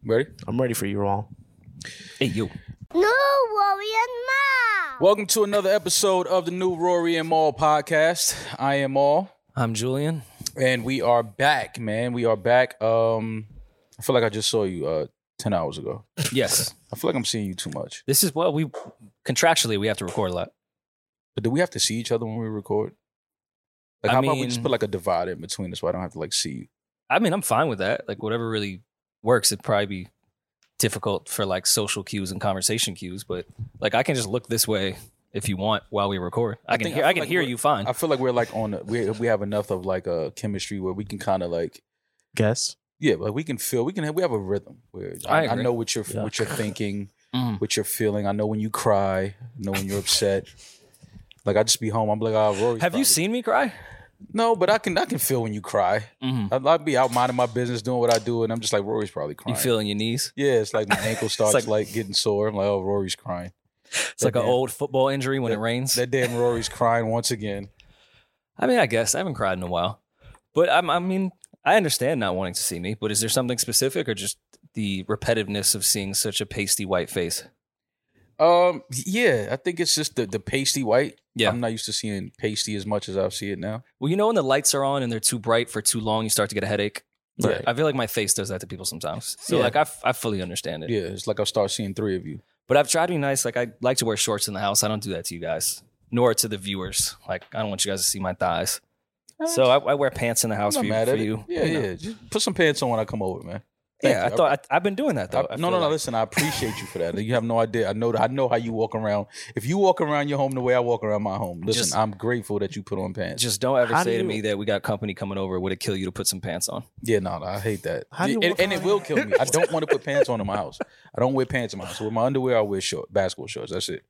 Ready? I'm ready for you, Raul. Hey, you. New Rory and Mal. Welcome to another episode of the New Rory and Mal podcast. I am Mal. I'm Julian. And we are back, man. We are back. I feel like I just saw you 10 hours ago. Yes. I feel like I'm seeing you too much. This is what we contractually we have to record a lot. But do we have to see each other when we record? Like, how about we just put like a divide in between us so I don't have to like see you? I mean, I'm fine with that. Like, whatever really works. It'd probably be difficult for like social cues and conversation cues, but like I can just look this way if you want while we record. I can hear you fine. I feel like we're like we have enough of like a chemistry where we can kind of like guess. Yeah, but we have a rhythm where I know what you're thinking, what you're feeling. I know when you cry, I know when you're upset. Like I just be home, I'm like, Rory's Have you seen me cry? No, but I can feel when you cry. Mm-hmm. I'll be out minding my business, doing what I do, and I'm just like, Rory's probably crying. You feeling your knees? Yeah, it's like my ankle starts like getting sore. I'm like, oh, Rory's crying. It's like an old football injury when it rains. That damn Rory's crying once again. I mean, I guess I haven't cried in a while, but I mean, I understand not wanting to see me. But is there something specific, or just the repetitiveness of seeing such a pasty white face? Yeah, I think it's just the pasty white. Yeah. I'm not used to seeing pasty as much as I see it now. Well, you know when the lights are on and they're too bright for too long, you start to get a headache. Right. I feel like my face does that to people sometimes. So like I fully understand it. Yeah, it's like I'll start seeing three of you. But I've tried to be nice. Like I like to wear shorts in the house. I don't do that to you guys, nor to the viewers. Like I don't want you guys to see my thighs. So I wear pants in the house for you. Yeah. Just put some pants on when I come over, man. Thank you. I've been doing that though. No. Listen, I appreciate you for that. You have no idea. I know how you walk around. If you walk around your home the way I walk around my home, listen, I'm grateful that you put on pants. Just don't ever say to me that we got company coming over. Would it kill you to put some pants on? Yeah, no, I hate that. And it will kill me. I don't want to put pants on in my house. I don't wear pants in my house. With my underwear, I wear basketball shorts. That's it.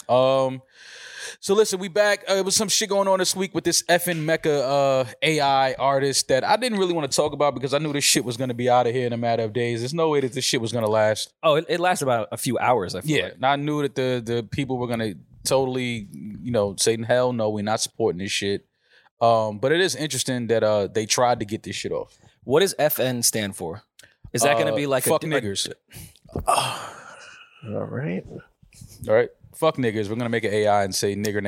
So listen, we back. It was some shit going on this week with this effing Mecca AI artist that I didn't really want to talk about because I knew this shit was going to be out of here in a matter of days. There's no way that this shit was going to last. Oh, it lasted about a few hours, I feel like. And I knew that the people were going to totally, say, hell no, we're not supporting this shit. But it is interesting that they tried to get this shit off. What does FN stand for? Is that going to be like fuck niggers? All right. Fuck niggers. We're going to make an AI and say nigger.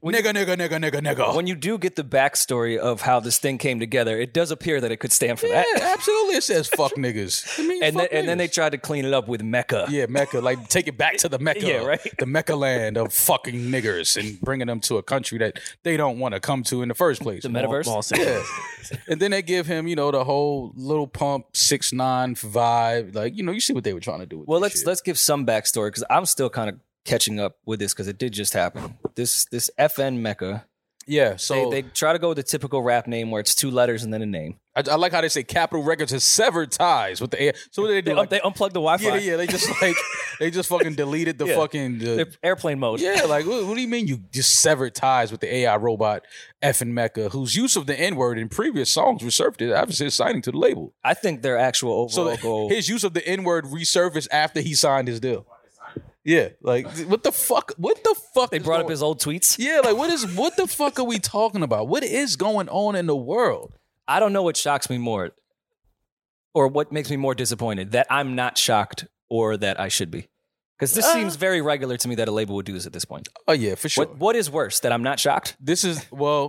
Nigger. When you do get the backstory of how this thing came together, it does appear that it could stand for that. Yeah, absolutely. It says fuck niggers. And then they tried to clean it up with Mecca. Yeah, Mecca. Like take it back to the Mecca. Yeah, right. The Mecca land of fucking niggers and bringing them to a country that they don't want to come to in the first place. The metaverse? Yeah. And then they give him, the whole Little Pump 6ix9ine vibe. Like, you see what they were trying to do with this shit. Let's give some backstory because I'm still kind of catching up with this because it did just happen. This FN Mecca. Yeah, so they try to go with the typical rap name where it's two letters and then a name. I like how they say Capitol Records has severed ties with the AI. So what do? They unplugged the Wi-Fi. Yeah. They just fucking deleted the fucking airplane mode. Yeah, like what do you mean you just severed ties with the AI robot effing Mecca, whose use of the N-word in previous songs resurfaced after his signing to the label? I think their actual overall goal. His use of the N-word resurfaced after he signed his deal. Yeah, like what the fuck? They brought up his old tweets. Yeah, like what the fuck are we talking about? What is going on in the world? I don't know what shocks me more, or what makes me more disappointed, that I'm not shocked or that I should be. Because this seems very regular to me that a label would do this at this point. Oh yeah, for sure. What is worse, that I'm not shocked? This is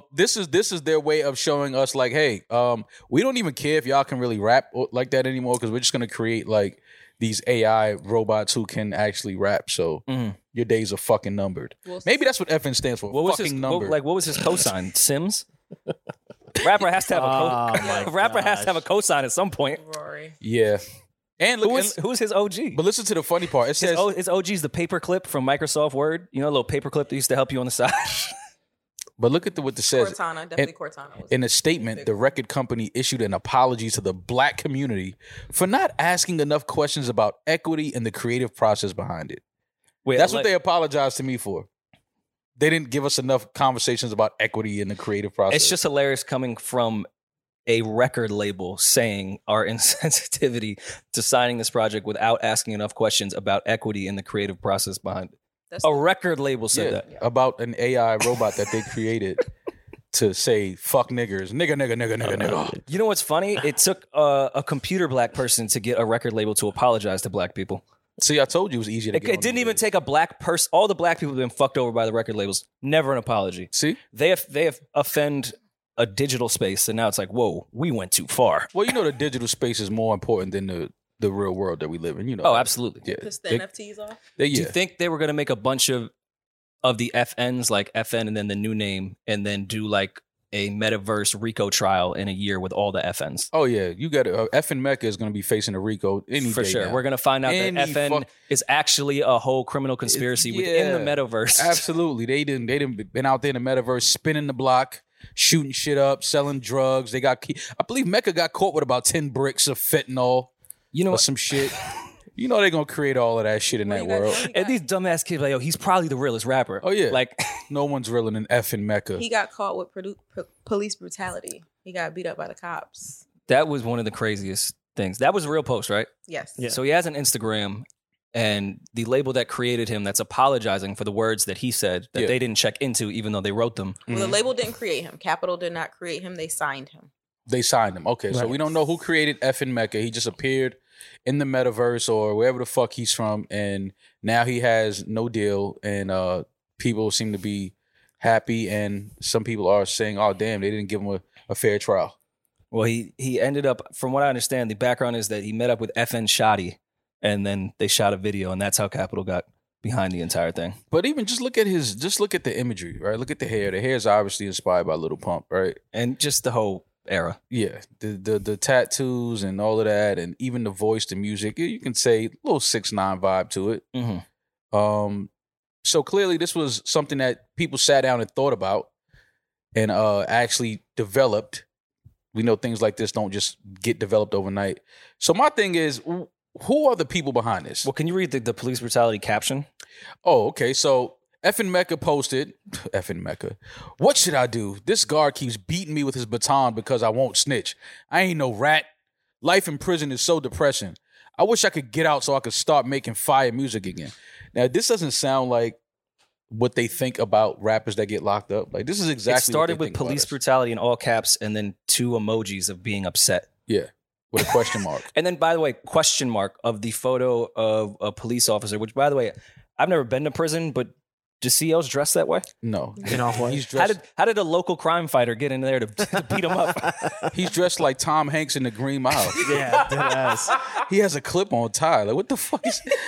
their way of showing us like, hey, we don't even care if y'all can really rap like that anymore because we're just gonna create like these AI robots who can actually rap. So your days are fucking numbered. Maybe that's what FN stands for. What was his numbered. what was his cosign? Sims? Rapper has to have has to have a cosign at some point. Rory. Yeah. And look, who's his OG? But listen to the funny part. It says his OG's the paperclip from Microsoft Word. You know, a little paperclip that used to help you on the side. But look at what it says. Cortana, definitely Cortana. In a statement, the record company issued an apology to the black community for not asking enough questions about equity and the creative process behind it. That's what they apologized to me for. They didn't give us enough conversations about equity in the creative process. It's just hilarious coming from a record label saying our insensitivity to signing this project without asking enough questions about equity in the creative process behind it. A record label said that. About an AI robot that they created to say fuck niggers, nigga. You know what's funny? It took a computer black person to get a record label to apologize to black people. See, I told you it was easier to get. It didn't even take a black person. All the black people have been fucked over by the record labels. Never an apology. See, they have offend a digital space, and now it's like, whoa, we went too far. Well, the digital space is more important than the real world that we live in. Oh, absolutely. Yeah. Piss the NFTs off. Do you think they were going to make a bunch of the FNs, like FN and then the new name, and then do like a metaverse RICO trial in a year with all the FNs? Oh yeah, you got FN Mecca is going to be facing a RICO any for day sure. now. We're going to find out that FN is actually a whole criminal conspiracy within the metaverse. Absolutely, they didn't been out there in the metaverse spinning the block, shooting shit up, selling drugs. I believe Mecca got caught with about 10 bricks of fentanyl. Or some shit. They're gonna create all of that shit in that world. And these dumbass kids like, yo, he's probably the realest rapper. Oh yeah, like no one's realer than FN Mecca. He got caught with police brutality. He got beat up by the cops. That was one of the craziest things. That was a real post, right? Yes. Yeah. So he has an Instagram, and the label that created him that's apologizing for the words that he said that they didn't check into, even though they wrote them. Well, the label didn't create him. Capitol did not create him. They signed him. They signed him. Okay, so we don't know who created FN Mecca. He just appeared in the metaverse or wherever the fuck he's from, and now he has no deal, and people seem to be happy, and some people are saying, oh damn, they didn't give him a fair trial. Well, he ended up, from what I understand, the background is that he met up with FN Shotty, and then they shot a video, and that's how Capitol got behind the entire thing. But even just look at the imagery, right? Look at the hair. The hair is obviously inspired by Lil Pump, right? And just the whole era. Yeah, the tattoos and all of that, and even the voice, the music, you can say a little 6ix9ine vibe to it. Mm-hmm. So clearly this was something that people sat down and thought about and actually developed. We know things like this don't just get developed overnight. So my thing is, who are the people behind this? Well, can you read the police brutality caption? Oh, okay. So FN Mecca posted, FN Mecca, what should I do? This guard keeps beating me with his baton because I won't snitch. I ain't no rat. Life in prison is so depressing. I wish I could get out so I could start making fire music again. Now, this doesn't sound like what they think about rappers that get locked up. Like, this is exactly It started what they with think about police us. brutality in all caps and then 2 emojis of being upset. Yeah, with a question mark. And then, by the way, question mark of the photo of a police officer, which, by the way, I've never been to prison, but do CLs dress that way? No. He's dressed, How did a local crime fighter get in there to beat him up? he's dressed like Tom Hanks in The Green Mile. Yeah, dead ass. He has a clip-on tie. Like, what the fuck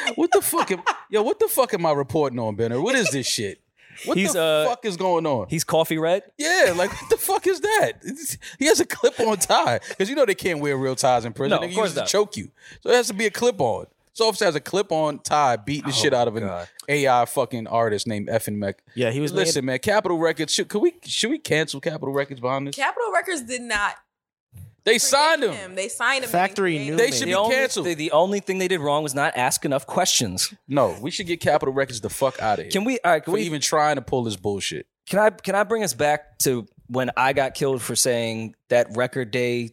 am I reporting on, Benner? What is this shit? What the fuck is going on? He's coffee red? Yeah, like, what the fuck is that? He has a clip-on tie. Because they can't wear real ties in prison. No, They of course use it to not. choke you. So it has to be a clip-on. So officer has a clip-on tie beating the shit out of an AI fucking artist named FN Mecca. Yeah, he was Listen, man, Capitol Records, should we cancel Capitol Records behind this? Capitol Records did not. They signed him. They signed him. Factory and knew They him. should The be canceled. the only thing they did wrong was not ask enough questions. No, we should get Capitol Records the fuck out of here. Can we? All right, for even trying to pull this bullshit. Can I bring us back to when I got killed for saying that record day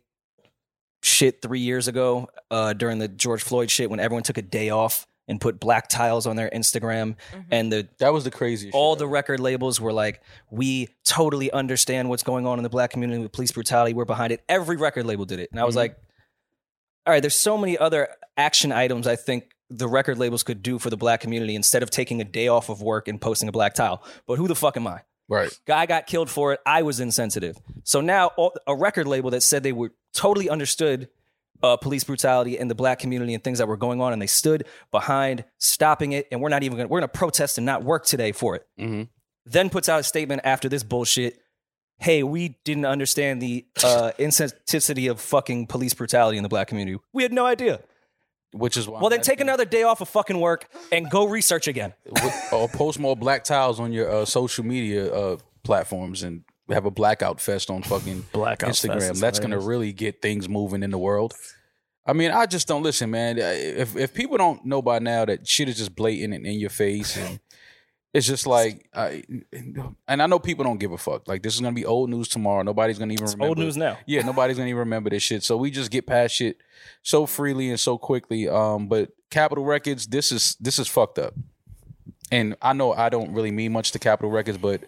shit 3 years ago during the George Floyd shit when everyone took a day off and put black tiles on their Instagram and that was the craziest all shit the record labels were like, we totally understand what's going on in the black community with police brutality. We're behind it. Every record label did it. And I was like, all right, there's so many other action items I think the record labels could do for the black community instead of taking a day off of work and posting a black tile. But who the fuck am I? Right. Guy got killed for it. I was insensitive. So now a record label that said they were totally understood police brutality in the black community and things that were going on, and they stood behind stopping it, and we're going to protest and not work today for it. Mm-hmm. Then puts out a statement after this bullshit. Hey, we didn't understand the insensitivity of fucking police brutality in the black community. We had no idea. Which is why. Well, then take another day off of fucking work and go research again. Or post more black tiles on your social media platforms and have a blackout fest on fucking Blackout Instagram. fest is That's going to hilarious. really get things moving in the world. I mean, I just don't listen, man. If people don't know by now that shit is just blatant and in your face, and it's just like, and I know people don't give a fuck. Like, this is going to be old news tomorrow. Nobody's going to even remember. Old news now. Yeah, nobody's going to even remember this shit. So we just get past shit so freely and so quickly. But Capitol Records, this is fucked up. And I know I don't really mean much to Capitol Records, but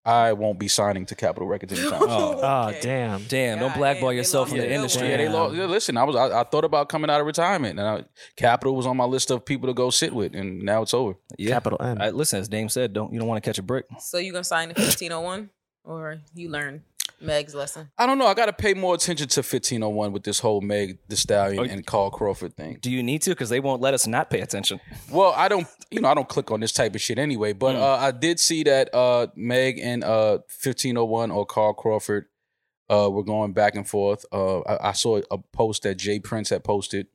I won't be signing to Capitol Records anytime soon. Oh, Okay. damn. Damn, don't God, blackball they yourself lost from the a good industry. one. Yeah, they Damn. lost. Listen, I thought about coming out of retirement, and Capitol was on my list of people to go sit with, and now it's over. Yeah. Capital M. Listen, as Dame said, you don't want to catch a brick. So you gonna sign the 1501, or you learn Meg's lesson? I don't know. I got to pay more attention to 1501 with this whole Meg Thee Stallion and Carl Crawford thing. Do you need to? Because they won't let us not pay attention. Well, I don't click on this type of shit anyway. But I did see that Meg and 1501 or Carl Crawford were going back and forth. I saw a post that Jay Prince had posted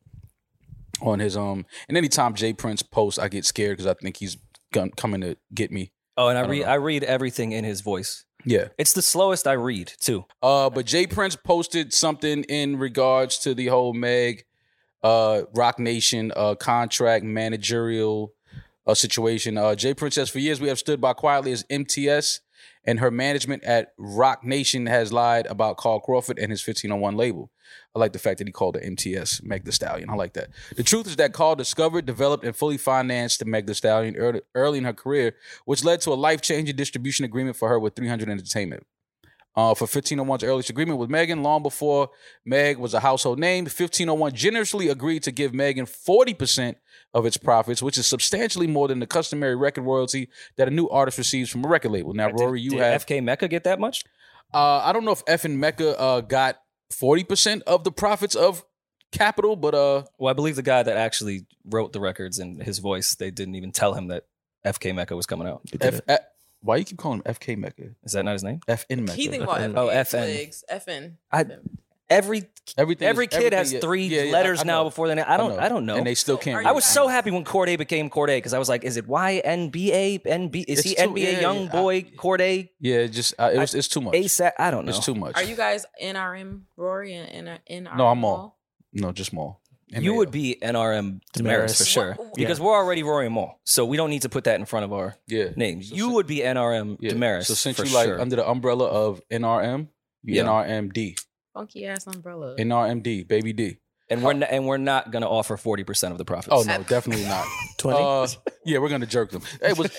on his and anytime Jay Prince posts, I get scared because I think he's coming to get me. Oh, and I read everything in his voice. Yeah. It's the slowest I read too. But Jay Prince posted something in regards to the whole Meg, Rock Nation contract managerial situation. Jay Prince says, for years we have stood by quietly as MTS and her management at Rock Nation has lied about Carl Crawford and his 1501 label. I like the fact that he called it MTS, Meg Thee Stallion. I like that. The truth is that Carl discovered, developed, and fully financed the Meg Thee Stallion early in her career, which led to a life-changing distribution agreement for her with 300 Entertainment. For 1501's earliest agreement with Megan, long before Meg was a household name, 1501 generously agreed to give Megan 40% of its profits, which is substantially more than the customary record royalty that a new artist receives from a record label. Now, Rory, Did FK Mecca get that much? I don't know if F and Mecca got 40% of the profits of Capitol, but Well, I believe the guy that actually wrote the records and his voice, they didn't even tell him that FK Mecca was coming out. Why you keep calling him FK Mecca? Is that not his name? FN Mecca. He think about FN. FN. Oh, FN. Legs. FN. Every Everything kid has yeah. three Yeah, yeah, letters I now know. before the name. I don't know. And they still can't. Are read I was it. so happy when Corday became Corday because I was like, is it YNBA? NB? Is It's he too- NBA yeah, young yeah. boy Corday? Yeah, just it's too much. ASAP? I don't know. It's too much. Are you guys NRM Rory and NRM? No, I'm Maul. No, just Maul. You would be NRM Damaris Damaris. for sure What- because we're already Rory and Maul, so we don't need to put that in front of our Yeah. names. So- You would be NRM Yeah. Damaris. So since for you like sure. under the umbrella of NRM, you Yeah. NRMD. Funky ass umbrella. NRMD, baby D. and we're not gonna offer 40% of the profits. Oh no, definitely not. 20? Yeah, we're gonna jerk them. Hey, was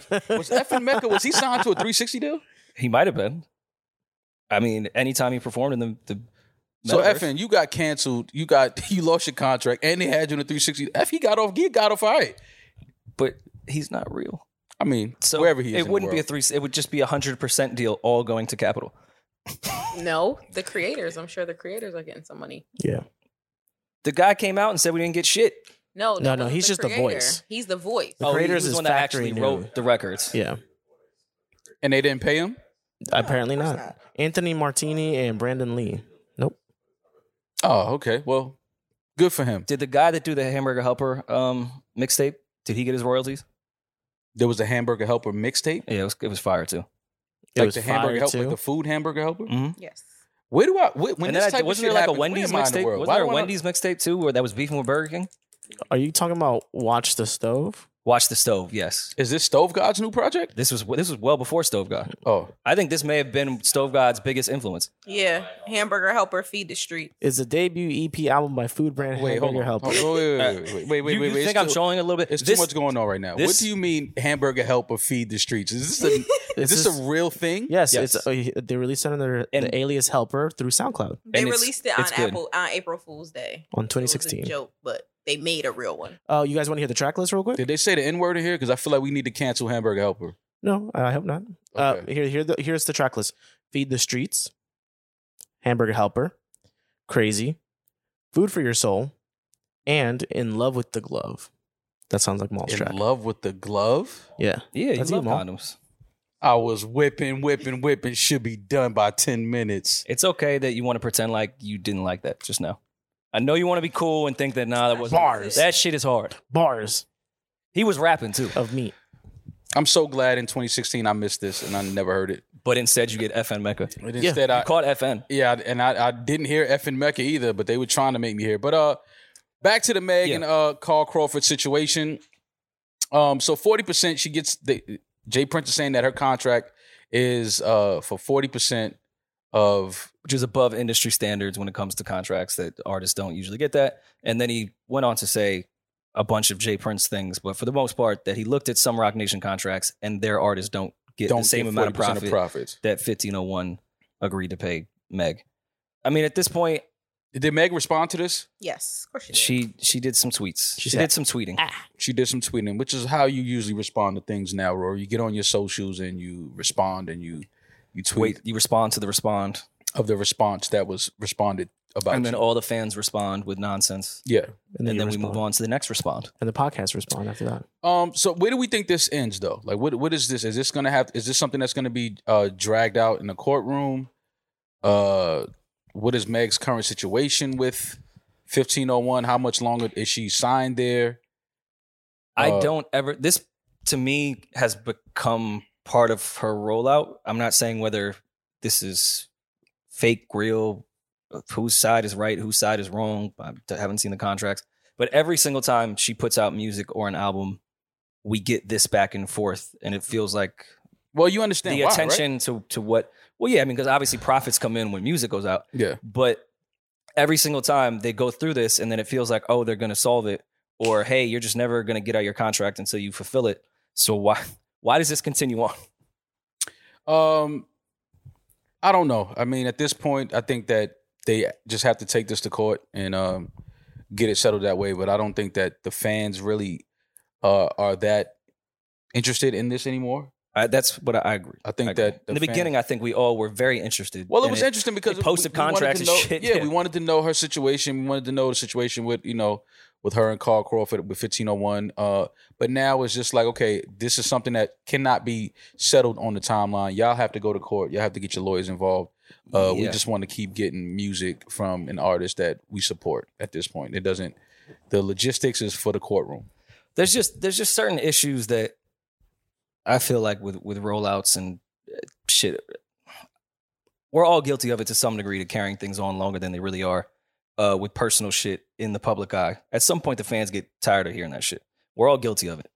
FN Mecca, was he signed to a 360 deal? He might have been. I mean, anytime he performed in the So Metaverse. FN, you got canceled. You lost your contract, and they had you in a 360. He got off all right. but he's not real. I mean, So wherever he is, it wouldn't be a three. It would just be 100% deal, all going to Capitol. No, the creators. I'm sure the creators are getting some money. Yeah. The guy came out and said we didn't get shit. No, No, that wasn't he's just the creator. voice. He's the voice. The He creators was is the one that actually factory wrote new. the records. Yeah. and they didn't pay him. Apparently not. Anthony Martini and Brandon Lee. Nope. Oh, okay. Well, good for him. Did the guy that do the Hamburger Helper mixtape? Did he get his royalties? There was a Hamburger Helper mixtape, Yeah, it was fire too. It like was the Hamburger fire, Helper, like too. the food Hamburger Helper. Mm-hmm. Yes. Where do I? When And this then type of wasn't shit there like happens, a Wendy's where am I in the mixtape? world? Wasn't Why there a do I not- Wendy's mixtape too, where that was beefing with Burger King? Are you talking about Watch the Stove? Watch the Stove. Yes, Is this Stove God's new project? this was well before Stove God. Oh, I think this may have been Stove God's biggest influence. Yeah. Hamburger helper feed the street. It's a debut EP album by food brand wait, hold Hamburger on. Helper. Oh, wait. You It's think I'm too- showing a little bit? It's This- too much going on right now. What this- do you mean Hamburger Helper feed the streets? Is this This a real thing? Yes, Yes. it's they released it under And- the alias Helper through SoundCloud They And it's- released it on it's good. April Fool's Day. on It was a 2016. joke, but they made a real one. Oh, you guys want to hear the track list real quick? Did they say the N word in here? Because I feel like we need to cancel Hamburger Helper. No, I hope not. Okay. Here's the track list: Feed the Streets, Hamburger Helper, Crazy, Food for Your Soul, and In Love with the Glove. That sounds like Maul's In track. love with the glove. Yeah, Yeah, you That's love you, Maul. condoms. I was whipping. Should be done by 10 minutes. It's okay that you want to pretend like you didn't like that just now. I know you want to be cool and think that that wasn't Bars. That shit is hard. bars He was rapping too, of meat. I'm so glad in 2016 I missed this and I never heard it. but instead you get FN Mecca. And instead, You caught FN. I didn't hear effing Mecca either, but they were trying to make me hear. But back to the Meg and Carl Crawford situation. So 40% she gets. Jay Prince is saying that her contract is for 40% of. Which is above industry standards when it comes to contracts that artists don't usually get that. And then he went on to say a bunch of Jay Prince things, but for the most part, that he looked at some Rock Nation contracts and their artists don't get the same amount of profit that 1501 agreed to pay Meg. I mean, at this point, did Meg respond to this? Yes, of course she did. She did some tweets. She did some tweeting. She did some tweeting, which is how you usually respond to things now, Rory. You get on your socials and you respond and you tweet. Wait, you respond to the respond of the response that was responded about. And then all the fans respond with nonsense. Yeah. And then we move on to the next respond. And the podcast respond after that. So where do we think this ends though? Like what is this? Is this something that's gonna be dragged out in the courtroom? What is Meg's current situation with 1501? How much longer is she signed there? This to me has become part of her rollout. I'm not saying whether this is fake, real, whose side is right, whose side is wrong. I haven't seen the contracts. But every single time she puts out music or an album, we get this back and forth. And it feels like... Well, you understand the attention right? to what... Well, yeah, I mean, because obviously profits come in when music goes out. Yeah. But every single time they go through this and then it feels like, oh, they're going to solve it. Or, hey, you're just never going to get out your contract until you fulfill it. So why does this continue on? I don't know. I mean, at this point, I think that they just have to take this to court and get it settled that way. But I don't think that the fans really are that interested in this anymore. That's what I agree. I think that in the beginning, I think we all were very interested. Well, it was interesting because they posted contracts and shit. Yeah, we wanted to know her situation. We wanted to know the situation with with her and Carl Crawford with 1501. But now it's just like, okay, this is something that cannot be settled on the timeline. Y'all have to go to court. Y'all have to get your lawyers involved. We just want to keep getting music from an artist that we support at this point. It doesn't. The logistics is for the courtroom. There's just certain issues that I feel like with rollouts and shit, we're all guilty of it to some degree, to carrying things on longer than they really are. With personal shit in the public eye. At some point, the fans get tired of hearing that shit. We're all guilty of it.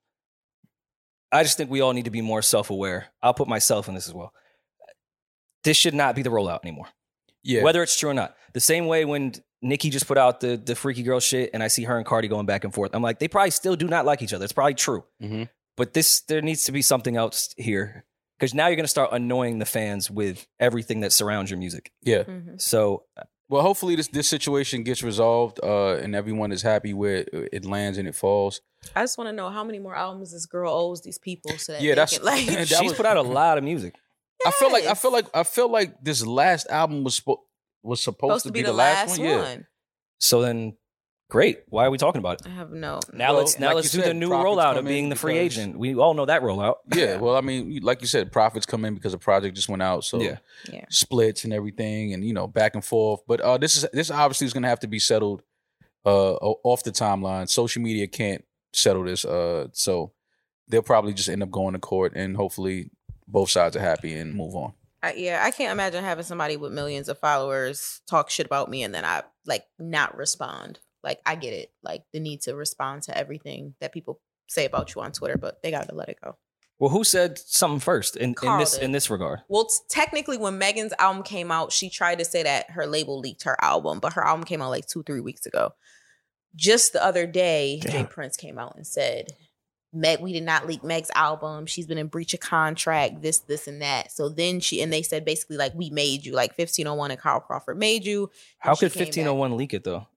I just think we all need to be more self-aware. I'll put myself in this as well. This should not be the rollout anymore. Yeah. Whether it's true or not. The same way when Nicki just put out the Freaky Girl shit and I see her and Cardi going back and forth. I'm like, they probably still do not like each other. It's probably true. Mm-hmm. But there needs to be something else here. Because now you're going to start annoying the fans with everything that surrounds your music. Yeah. Mm-hmm. So... Well, hopefully this situation gets resolved and everyone is happy where it lands and it falls. I just want to know how many more albums this girl owes these people. So that that's can, like, she's put out a lot of music. Yes. I feel like this last album was supposed to be the last one. Yeah. So then, great. Why are we talking about it? I have no. Now let's do the new rollout of being the free agent. We all know that rollout. Yeah. Well, I mean, like you said, profits come in because the project just went out. So yeah. Splits and everything, and back and forth. But this obviously is going to have to be settled off the timeline. Social media can't settle this. So they'll probably just end up going to court, and hopefully both sides are happy and move on. I can't imagine having somebody with millions of followers talk shit about me and then I not respond. Like, I get it. Like, the need to respond to everything that people say about you on Twitter, but they got to let it go. Well, who said something first in this regard? Well, technically, when Megan's album came out, she tried to say that her label leaked her album, but her album came out like 2-3 weeks ago. Just the other day, Jay Prince came out and said, we did not leak Meg's album. She's been in breach of contract, this, and that. So then they said basically like, we made you, like 1501 and Carl Crawford made you. How could 1501 leak it though?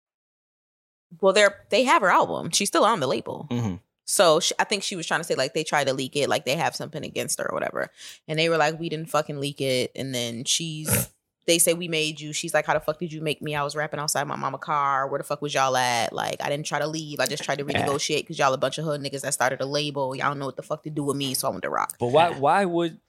Well, they have her album. She's still on the label. Mm-hmm. So I think she was trying to say like they tried to leak it, like they have something against her or whatever. And they were like, we didn't fucking leak it. And then they say we made you. She's like, how the fuck did you make me? I was rapping outside my mama car. Where the fuck was y'all at? Like, I didn't try to leave. I just tried to renegotiate because y'all a bunch of hood niggas that started a label. Y'all don't know what the fuck to do with me, so I went to rock. But why would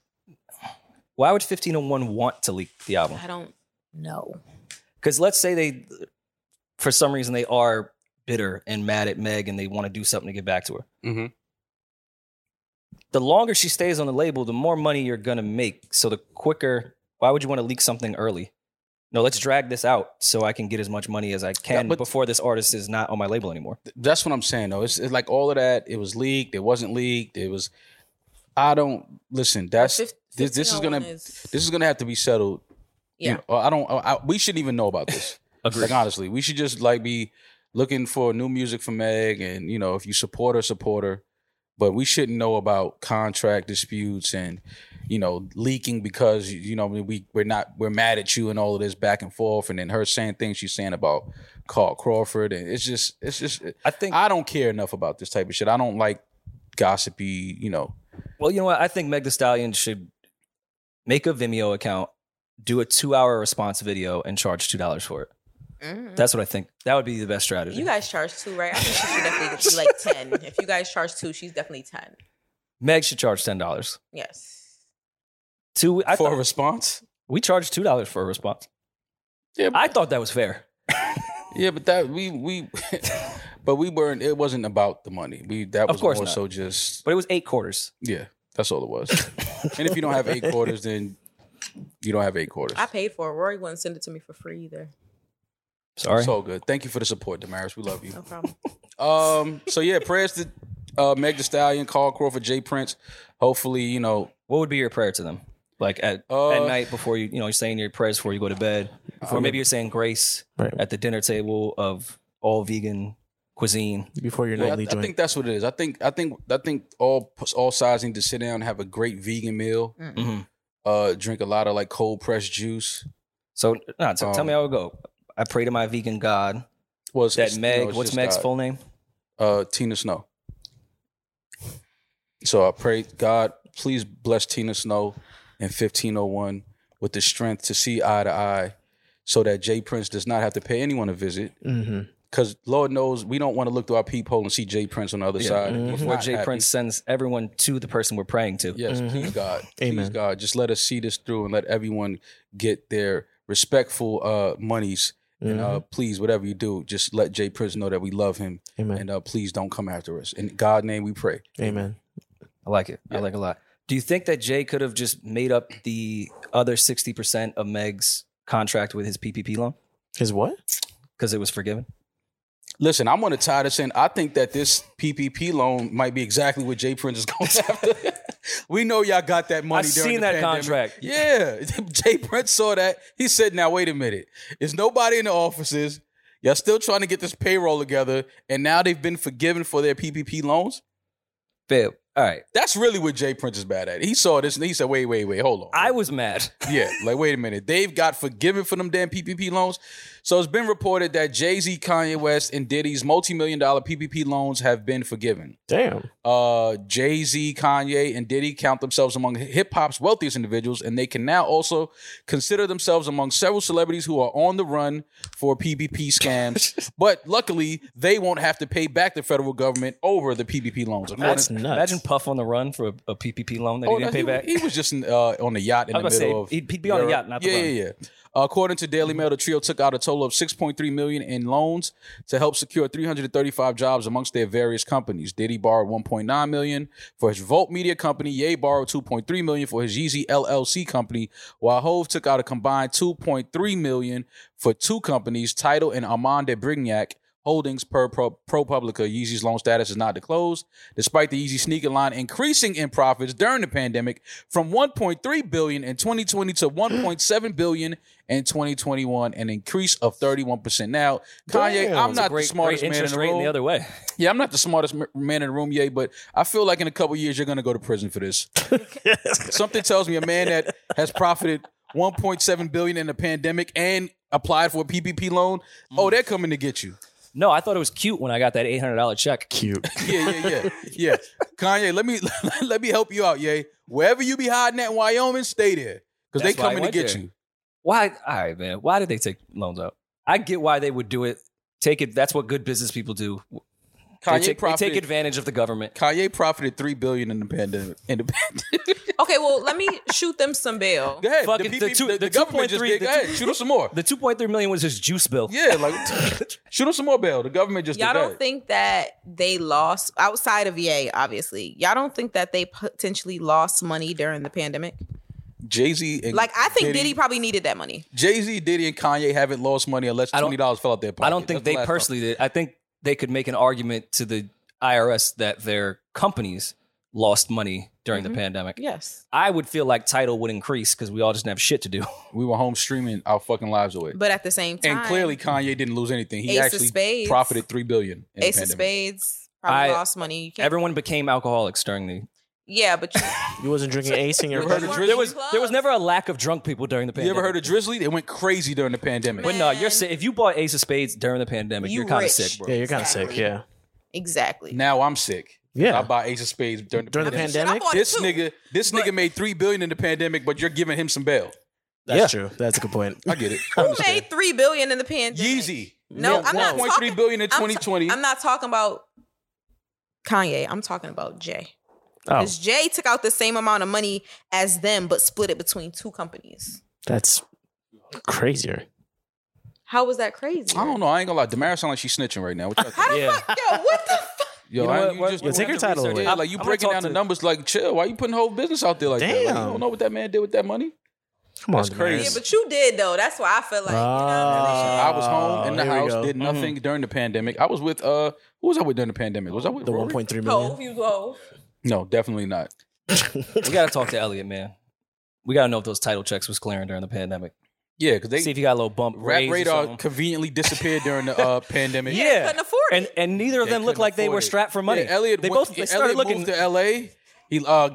1501 want to leak the album? I don't know. Because let's say for some reason they are bitter and mad at Meg and they want to do something to get back to her. Mm-hmm. The longer she stays on the label, the more money you're going to make. So the quicker, why would you want to leak something early? No, let's drag this out so I can get as much money as I can before this artist is not on my label anymore. That's what I'm saying, though. It's like all of that. It was leaked. It wasn't leaked. It was. I don't listen. This is gonna have to be settled. Yeah. We shouldn't even know about this. Agreed. Like, honestly, we should just be looking for new music from Meg, and if you support her. but we shouldn't know about contract disputes and, leaking because, we're mad at you and all of this back and forth. And then her saying things she's saying about Carl Crawford. And it's just, I don't care enough about this type of shit. I don't like gossipy, Well, you know what? I think Meg Thee Stallion should make a Vimeo account, do a 2-hour response video, and charge $2 for it. Mm-hmm. That's what I think. That would be the best strategy. You guys charge 2, right? I think she should definitely be like 10. If you guys charge 2, she's definitely 10. Meg should charge $10. Yes. For a response? We charge $2 for a response. Yeah, I thought that was fair. Yeah, but that but we weren't. It wasn't about the money. That was more so just. But it was 8 quarters. Yeah, that's all it was. And if you don't have 8 quarters, then you don't have 8 quarters. I paid for it. Rory wouldn't send it to me for free either. Sorry. It's all good. Thank you for the support, Damaris. We love you. No problem. So yeah, prayers to Meg Thee Stallion, Carl Crawford, Jay Prince. Hopefully, What would be your prayer to them? Like at night before you're saying your prayers before you go to bed, or maybe you're saying grace at the dinner table of all vegan cuisine before your nightly joint. I think that's what it is. I think all sides need to sit down and have a great vegan meal. Mm-hmm. Drink a lot of like cold pressed juice. So tell me how it go. I pray to my vegan God. What's Meg's God. Full name? Tina Snow. So I pray, God, please bless Tina Snow in 1501 with the strength to see eye to eye so that Jay Prince does not have to pay anyone a visit. Because Lord knows we don't want to look through our peephole and see Jay Prince on the other side. Before Jay Prince sends everyone to the person we're praying to. Yes, please God. Amen. Please God. Just let us see this through and let everyone get their respectful monies. And please, whatever you do, just let Jay Prince know that we love him. Amen. And please don't come after us. In God's name we pray. Amen. I like it. Yeah. I like it a lot. Do you think that Jay could have just made up the other 60% of Meg's contract with his PPP loan? His what? Because it was forgiven? Listen, I'm going to tie this in. I think that this PPP loan might be exactly what Jay Prince is going to have to. We know y'all got that money during the pandemic. I've seen that contract. Yeah. Jay Prince saw that. He said, now, wait a minute. There's nobody in the offices. Y'all still trying to get this payroll together. And now they've been forgiven for their PPP loans? Babe. All right. That's really what Jay Prince is bad at. He saw this and he said, wait, hold on. I was mad. Yeah, like, wait a minute. They've got forgiven for them damn PPP loans. So it's been reported that Jay-Z, Kanye West, and Diddy's multi-million-dollar PPP loans have been forgiven. Damn. Jay-Z, Kanye, and Diddy count themselves among hip-hop's wealthiest individuals, and they can now also consider themselves among several celebrities who are on the run for PPP scams. But luckily, they won't have to pay back the federal government over the PPP loans. That's nuts. Imagine Puff on the run for a PPP loan that he didn't pay back. He was just on a yacht in the middle of... He'd be on a yacht, not the run. Yeah. According to Daily Mail, the trio took out a total of $6.3 million in loans to help secure 335 jobs amongst their various companies. Diddy borrowed $1.9 million for his Volt Media company. Ye borrowed $2.3 million for his Yeezy LLC company, while Hove took out a combined $2.3 million for 2 companies, Tidal and Armand de Brignac Holdings. Per ProPublica, Yeezy's loan status is not disclosed, despite the Yeezy sneaker line increasing in profits during the pandemic from $1.3 billion in 2020 to $1.7 billion in 2021, an increase of 31%. Now, Kanye, I'm not the smartest man in the room. The other way. Yeah, I'm not the smartest man in the room, but I feel like in a couple years you're going to go to prison for this. Something tells me a man that has profited $1.7 billion in the pandemic and applied for a PPP loan, they're coming to get you. No, I thought it was cute when I got that $800 check. Cute. Yeah. Kanye, let me help you out, Ye. Wherever you be hiding at in Wyoming, stay there. Because they coming to get you. Why? All right, man. Why did they take loans out? I get why they would do it. Take it. That's what good business people do. They take advantage of the government. Kanye profited $3 billion in the pandemic. Okay, well, let me shoot them some bail. Go ahead. Fuck the government just did. Go ahead. Shoot them some more. The $2.3 million was his juice bill. Yeah, like shoot them some more bail. The government just Y'all did. Don't think that they lost outside of Ye, obviously. Y'all don't think that they potentially lost money during the pandemic? Jay-Z and I think Diddy probably needed that money. Jay-Z, Diddy, and Kanye haven't lost money unless $20 fell out their pocket. I don't think they personally did. I think they could make an argument to the IRS that their companies lost money during the pandemic. Yes. I would feel like Tidal would increase because we all just didn't have shit to do. We were home streaming our fucking lives away. But at the same time. And clearly Kanye didn't lose anything. He Ace actually profited $3 billion in Ace the of Spades Probably lost money. You can't, Everyone became alcoholics during the. yeah, but You wasn't drinking Ace in your You ever heard of apartment? There was never a lack of drunk people during the You pandemic. ever heard of Drizzly? They went crazy during the pandemic. But no, you're sick. If you bought Ace of Spades during the pandemic, You you're kind of rich. sick, bro. Yeah, you're kind of sick. Exactly. Yeah. exactly. Now I'm sick. Yeah. I buy Ace of Spades during the During the pandemic. pandemic? I bought it This too. nigga made $3 billion in the pandemic, but you're giving him some bail. That's true. That's a good point. I get it. I Who understand. made $3 billion in the pandemic? Yeezy. No, I'm not 1.3 talking. billion in I'm 2020. I'm not talking about Kanye. I'm talking about Jay. Oh, Because Jay took out the same amount of money as them, but split it between two companies. that's crazier. How was that crazy? I don't know. I ain't gonna lie. Damaris sound like she's snitching right now. What y'all think? How the Yeah. fuck? Yo, what the fuck? Yo, You know I- what? you just Yo, take your title away. Yeah, like you I'm gonna breaking talk down the to- numbers. Like, chill. Why you putting whole business out there like that? Like, you Damn. don't know what that man did with that money. Come on, That's crazy. Yeah, Damaris. but you did though. That's why I feel like you know what I'm saying? I was home in the here we house, go. did nothing during the pandemic. I was with who was I with during the pandemic? Was I with The Rory? 1.3 million. Hove, you Hove. No, definitely not. We gotta talk to Elliot, man. We gotta know if those title checks was clearing during the pandemic. Yeah, because See they if you got a little bump. Rap raise or Radar something. conveniently disappeared during the pandemic. Yeah. They couldn't afford it. and neither of They them looked couldn't like they afford were it. strapped for money. Yeah, Elliot, they started Elliot looking. moved to LA. He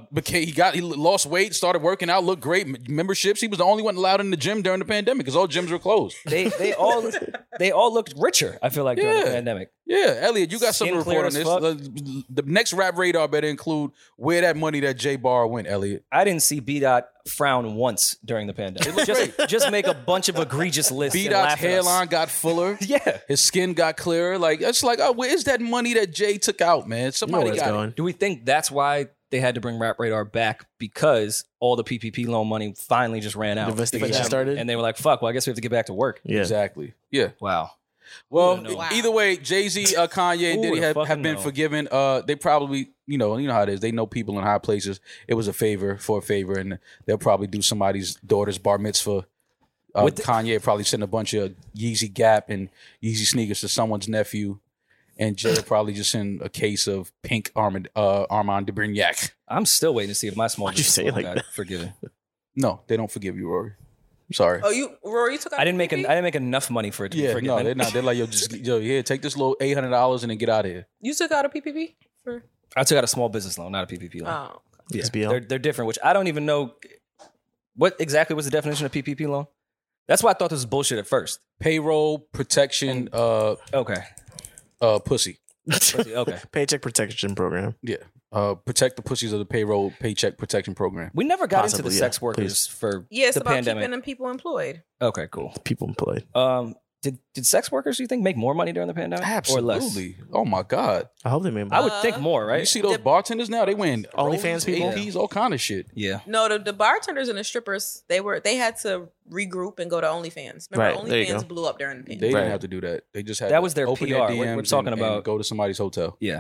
he lost weight, started working out, looked great. Memberships. He was the only one allowed in the gym during the pandemic because all gyms were closed. They all looked richer. I feel like during the Yeah. pandemic. Yeah, Elliot, you got Skin something to clear report on as this. fuck. The next Rap Radar better include where that money that J Bar went, Elliot. I didn't see B Dot frown once during the pandemic. Just make a bunch of egregious lists. B and Dot's laugh at us. hairline got fuller. Yeah. His skin got clearer. Like it's like, oh, where's that money that Jay took out, man? You know Somebody where it's got going. it. Do we think that's why they had to bring Rap Radar back because all the PPP loan money finally just ran out? The investigation for them, started? and they were like, "Fuck! Well, I guess we have to get back to work." Yeah. Exactly. Yeah. Wow. Well, Who would know? either way, Jay-Z, Kanye, and Who Diddy would have fucking been know? forgiven. They probably, you know how it is. They know people in high places. It was a favor for a favor, and they'll probably do somebody's daughter's bar mitzvah. With the- Kanye probably send a bunch of Yeezy Gap and Yeezy sneakers to someone's nephew, and Jay will probably just send a case of pink Armand de Brignac. I'm still waiting to see if my small Why'd you business say it loan like got that? forgiven. No, they don't forgive you, Rory. I'm sorry. Oh, Rory took out. I didn't make PPP? enough money for it to be Yeah, forgiven. no, they're not. They're like, here, take this little $800 and then get out of here. You took out a PPP for. I took out a small business loan, not a PPP loan. Oh, Yeah. SBL. They're different, which I don't even know what exactly was the definition of PPP loan. That's why I thought this was bullshit at first. Payroll protection, Okay. pussy. Okay. Paycheck protection program. Yeah. Protect the pussies of the payroll paycheck protection program. We never got into Possibly, the yeah. sex workers for yeah, it's the about pandemic. keeping them people employed. Okay, cool. People employed. Did sex workers, do you think, make more money during the pandemic? Or less? Absolutely. Oh my God. I hope they made I would think more, right? You see those bartenders now? They win OnlyFans people? APs, all kind of shit. Yeah. No, the bartenders and the strippers, they had to regroup and go to OnlyFans. Remember, Right, there you OnlyFans go. blew up during the They pandemic. didn't Right. have to do that. They just had That to was their open PR. We're DMs talking and about- go to somebody's hotel. Yeah.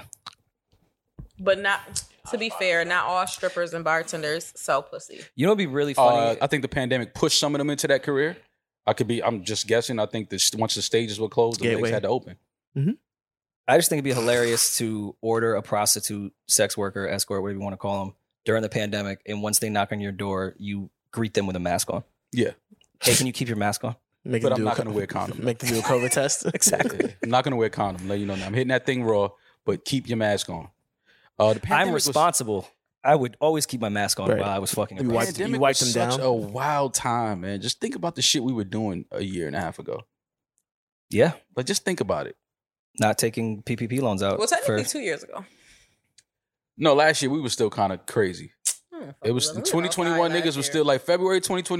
But not, to be fair, not all strippers and bartenders sell pussy. You know what'd be really funny? I think the pandemic pushed some of them into that career. I'm just guessing. I think that once the stages were closed, the Gateway. legs had to open. I just think it'd be hilarious to order a prostitute, sex worker, escort, whatever you want to call them, during the pandemic. And once they knock on your door, you greet them with a mask on. Yeah. Hey, can you keep your mask on? Make But them I'm do not a co- going to wear a condom. Make them do a COVID test. Exactly. I'm not going to wear a condom. Let you know now. I'm hitting that thing raw, but keep your mask on. The pandemic I'm was- responsible. I would always keep my mask on Right. while I was fucking. You a wiped- person. pandemic you wiped was them such down? a wild time, man. Just think about the shit we were doing a year and a half ago. Yeah. Like, just think about it. Not taking PPP loans out. Well, technically for, 2 years ago. No, last year we were still kind of crazy. It was We were 2021 outside niggas last was year. still like February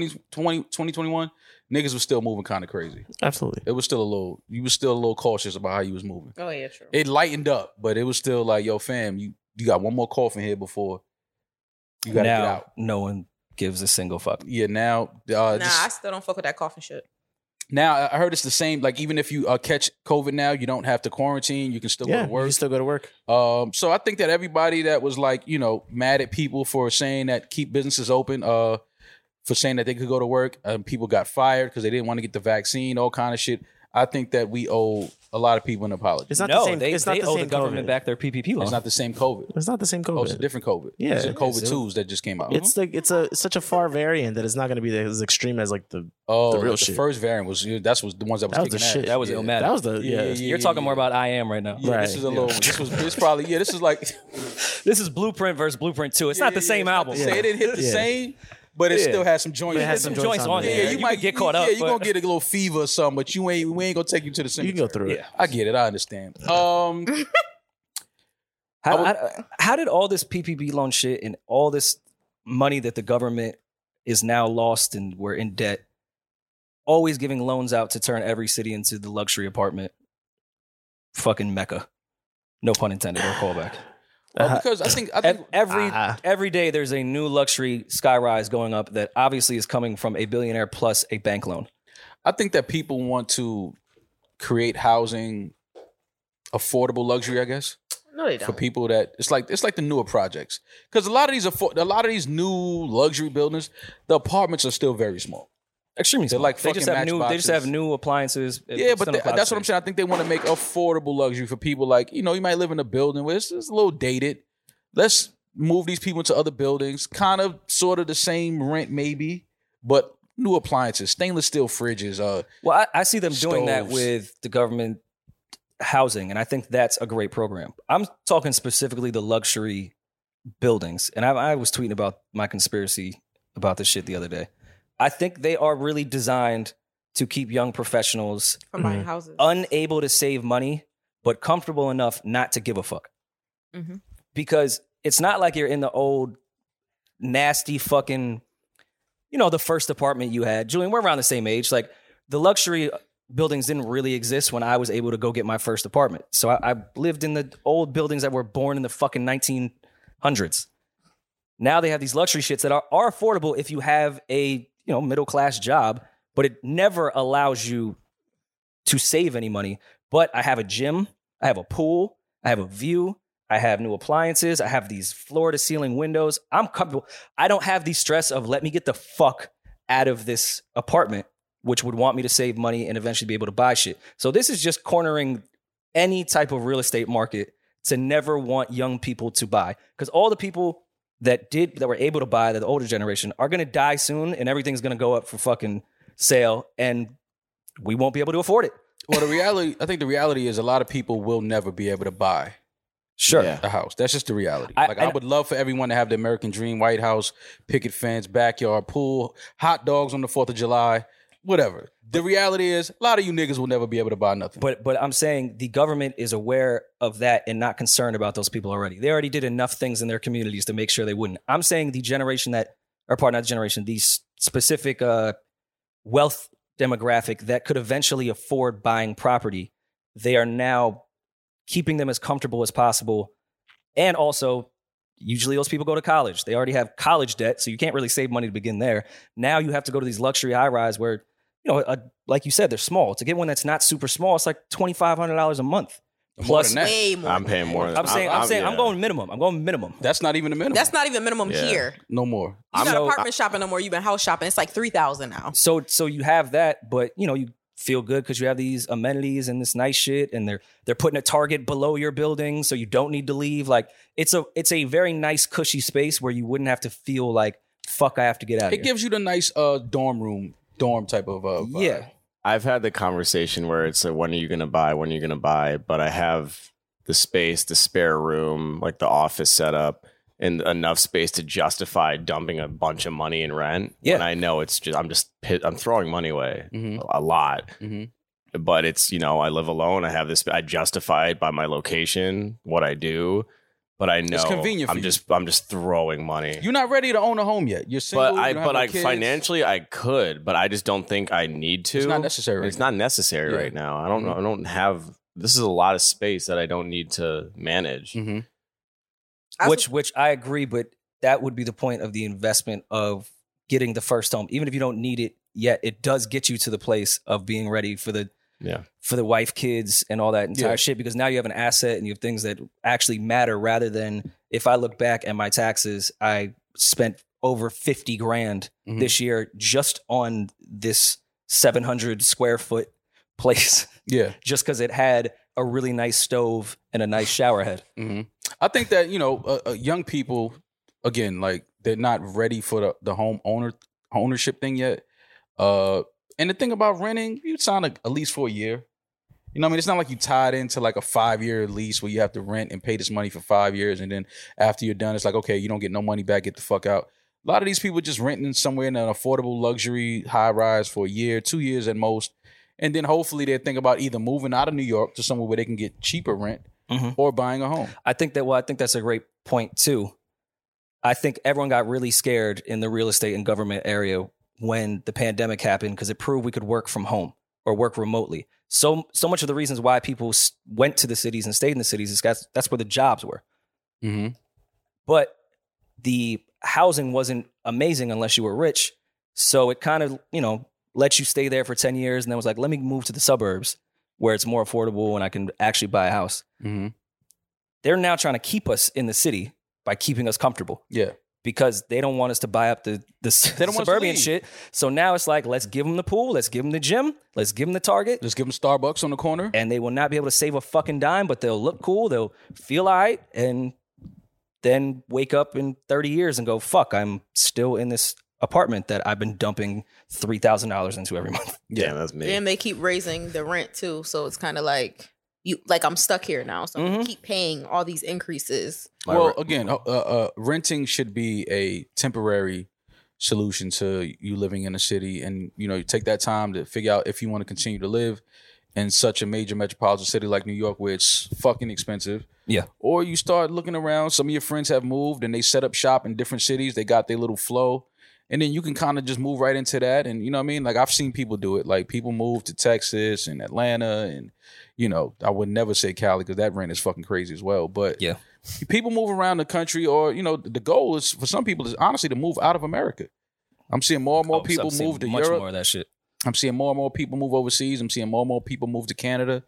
2021 niggas was still moving kind of crazy. Absolutely. It was still you was still a little cautious about how you was moving. Oh, yeah, true. It lightened up, but it was still like, yo, fam, you got one more cough in here before you got to now, get out. no one gives a single fuck. Yeah, now Nah, I still don't fuck with that coffin shit. now I heard it's the same. Like even if you catch COVID now, you don't have to quarantine. You can still Yeah, go to you work. can still go to work. So I think that everybody that was like, mad at people for saying that keep businesses open, for saying that they could go to work, people got fired because they didn't want to get the vaccine, all kind of shit. I think that we owe a lot of people an apology. It's not no, the same. they It's not the owe same the government COVID. back their PPP loan. It's not the same COVID. It's not the same Oh, it's a COVID. different COVID. Yeah. It's a COVID Is it? 2s that just came out. It's like it's such a far variant that it's not going to be as extreme as like the the real the shit. first variant was the ones that was That was kicking the ass. shit. That was yeah. Illmatic. that was the yeah. You're talking more about I Am right now. Yeah, Right, this is a yeah. little. This probably this is like This is Blueprint versus Blueprint 2. It's not the same album. It didn't hit the Yeah. same, but it Yeah. still has some joints. It has Some some joints on there. there. Yeah, you might might get caught up. Yeah, you're but- gonna get a little fever or something, but we ain't gonna take you to the You cemetery. can go through it. Yeah. I get it. I understand. How did all this PPP loan shit and all this money that the government is now lost and we're in debt, always giving loans out to turn every city into the luxury apartment fucking mecca? No pun intended or callback. Because I think Every day there's a new luxury skyrise going up that obviously is coming from a billionaire plus a bank loan. I think that people want to create housing, affordable luxury, I guess. No, they For don't. people that it's like the newer projects, because a lot of these new luxury buildings, the apartments are still very small. Extremely They're small. like They just fucking have new. They just have matchboxes. new appliances. Yeah, but that's what I'm saying. I think they want to make affordable luxury for people like, you might live in a building where it's a little dated. Let's move these people into other buildings, kind of sort of the same rent maybe, but new appliances, stainless steel fridges. Well, I see them doing that Stoves. with the government housing, and I think that's a great program. I'm talking specifically the luxury buildings, and I was tweeting about my conspiracy about this shit the other day. I think they are really designed to keep young professionals From buying houses. unable to save money, but comfortable enough not to give a fuck. Mhm. Because it's not like you're in the old nasty fucking, the first apartment you had. Julian, we're around the same age. Like the luxury buildings didn't really exist when I was able to go get my first apartment. So I lived in the old buildings that were born in the fucking 1900s. Now they have these luxury shits that are affordable if you have a middle class job, but it never allows you to save any money. But I have a gym, I have a pool, I have a view, I have new appliances, I have these floor to ceiling windows. I'm comfortable. I don't have the stress of let me get the fuck out of this apartment, which would want me to save money and eventually be able to buy shit. So this is just cornering any type of real estate market to never want young people to buy. Because all the people that were able to buy, that the older generation, are going to die soon and everything's going to go up for fucking sale and we won't be able to afford it. Well, I think the reality is a lot of people will never be able to buy Sure. a house. That's just the reality. I I would love for everyone to have the American dream: White House, picket fence, backyard pool, hot dogs on the 4th of July, whatever. The reality is a lot of you niggas will never be able to buy nothing. But I'm saying the government is aware of that and not concerned about those people already. They already did enough things in their communities to make sure they wouldn't. I'm saying the generation not the generation, the specific wealth demographic that could eventually afford buying property, they are now keeping them as comfortable as possible. And also, usually those people go to college. They already have college debt, so you can't really save money to begin there. Now you have to go to these luxury high-rise where, like you said, they're small. To get one that's not super small, it's like $2,500 a month. More than that. Way more. I'm paying more. I'm saying I'm going minimum. I'm going minimum. That's not even the minimum. That's not even minimum Yeah. here. No more. You're not So- apartment shopping no more. You've been house shopping. It's like $3,000 now. So you have that, but you feel good because you have these amenities and this nice shit, and they're putting a Target below your building, so you don't need to leave. Like it's a very nice, cushy space where you wouldn't have to feel like fuck, I have to get out of It here. gives you the nice dorm type of vibe. Yeah. I've had the conversation where it's like, when are you going to buy? When are you going to buy? But I have the space, the spare room, like the office setup, and enough space to justify dumping a bunch of money in rent. Yeah. And I know I'm throwing money away Mhm. a lot. Mhm. But it's, I live alone. I have this, I justify it by my location, what I do. But I know It's convenient for I'm just throwing money. You're not ready to own a home yet. You're single. But you don't have no kids. financially I could, but I just don't think I need to. It's not necessary right It's now. not necessary Yeah. right now. I don't know. I don't have. This is a lot of space that I don't need to manage. Mhm. Which I agree, but that would be the point of the investment of getting the first home. Even if you don't need it yet, it does get you to the place of being ready for the wife, kids, and all that entire shit. Because now you have an asset and you have things that actually matter. Rather than if I look back at my taxes, I spent over $50,000 Mhm. this year just on this 700 square foot place Yeah. Just because it had a really nice stove and a nice shower head. Mm-hmm. I think that, young people, again, like they're not ready for the home ownership thing yet. And the thing about renting, you sign at least for a year. You know what I mean? It's not like you tied into like a 5-year lease where you have to rent and pay this money for 5 years. And then after you're done, it's like, okay, you don't get no money back, get the fuck out. A lot of these people just renting somewhere in an affordable luxury high rise for a year, 2 years at most. And then hopefully they think about either moving out of New York to somewhere where they can get cheaper rent or buying a home. I think that's a great point too. I think everyone got really scared in the real estate and government area when the pandemic happened because it proved we could work from home or work remotely. So much of the reasons why people went to the cities and stayed in the cities is that's where the jobs were. Mm-hmm. But the housing wasn't amazing unless you were rich. So it kind of, let you stay there for 10 years and then was like, let me move to the suburbs where it's more affordable and I can actually buy a house. Mm-hmm. They're now trying to keep us in the city by keeping us comfortable. Yeah. Because they don't want us to buy up the suburban shit. So now it's like, let's give them the pool, let's give them the gym, let's give them the Target. Let's give them Starbucks on the corner. And they will not be able to save a fucking dime, but they'll look cool, they'll feel all right, and then wake up in 30 years and go, fuck, I'm still in this apartment that I've been dumping $3,000 into every month. Yeah, that's me. And they keep raising the rent too. So it's kind of like, I'm stuck here now. So I keep paying all these increases. Well, again, renting should be a temporary solution to you living in a city. And, you take that time to figure out if you want to continue to live in such a major metropolitan city like New York where it's fucking expensive. Yeah. Or you start looking around. Some of your friends have moved and they set up shop in different cities. They got their little flow. And then you can kind of just move right into that. And you know what I mean? Like I've seen people do it. Like people move to Texas and Atlanta and, I would never say Cali because that rent is fucking crazy as well. But yeah, people move around the country or, the goal is for some people is honestly to move out of America. I'm seeing more and more people move to Europe. More of that shit. I'm seeing more and more people move overseas. I'm seeing more and more people move to Canada.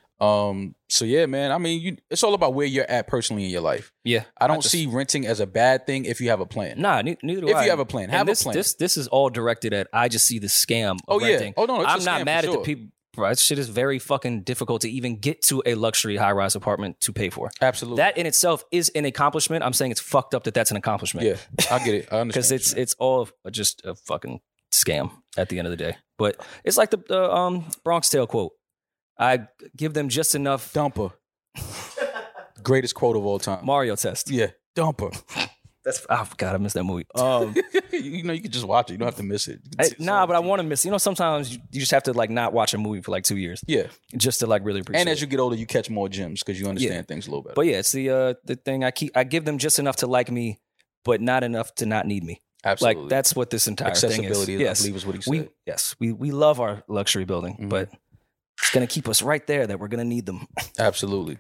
So yeah, man, I mean, it's all about where you're at personally in your life. Yeah. I don't see renting as a bad thing if you have a plan. Nah, neither do I. If you have a plan, have a plan. This is all directed at, I just see the scam of renting. Oh, no, it's I'm a not scam mad for at sure. the people. Bro, that shit is very fucking difficult to even get to a luxury high-rise apartment to pay for. Absolutely. That in itself is an accomplishment. I'm saying it's fucked up that that's an accomplishment. Yeah, I get it. I understand. Because it's all just a fucking scam at the end of the day. But it's like the Bronx Tale quote. I give them just enough. Dumper. Greatest quote of all time. Mario Test. Yeah, dumper. That's oh god, I missed that movie. You can just watch it. You don't have to miss it. But I want to miss. Sometimes you just have to like not watch a movie for like 2 years. Yeah, just to like really appreciate. And as you get older, you catch more gems because you understand things a little better. But yeah, it's the thing. I give them just enough to like me, but not enough to not need me. Absolutely, like that's what this entire thing is. Accessibility, yes. I believe is what he said. We love our luxury building, but it's gonna keep us right there that we're gonna need them. Absolutely.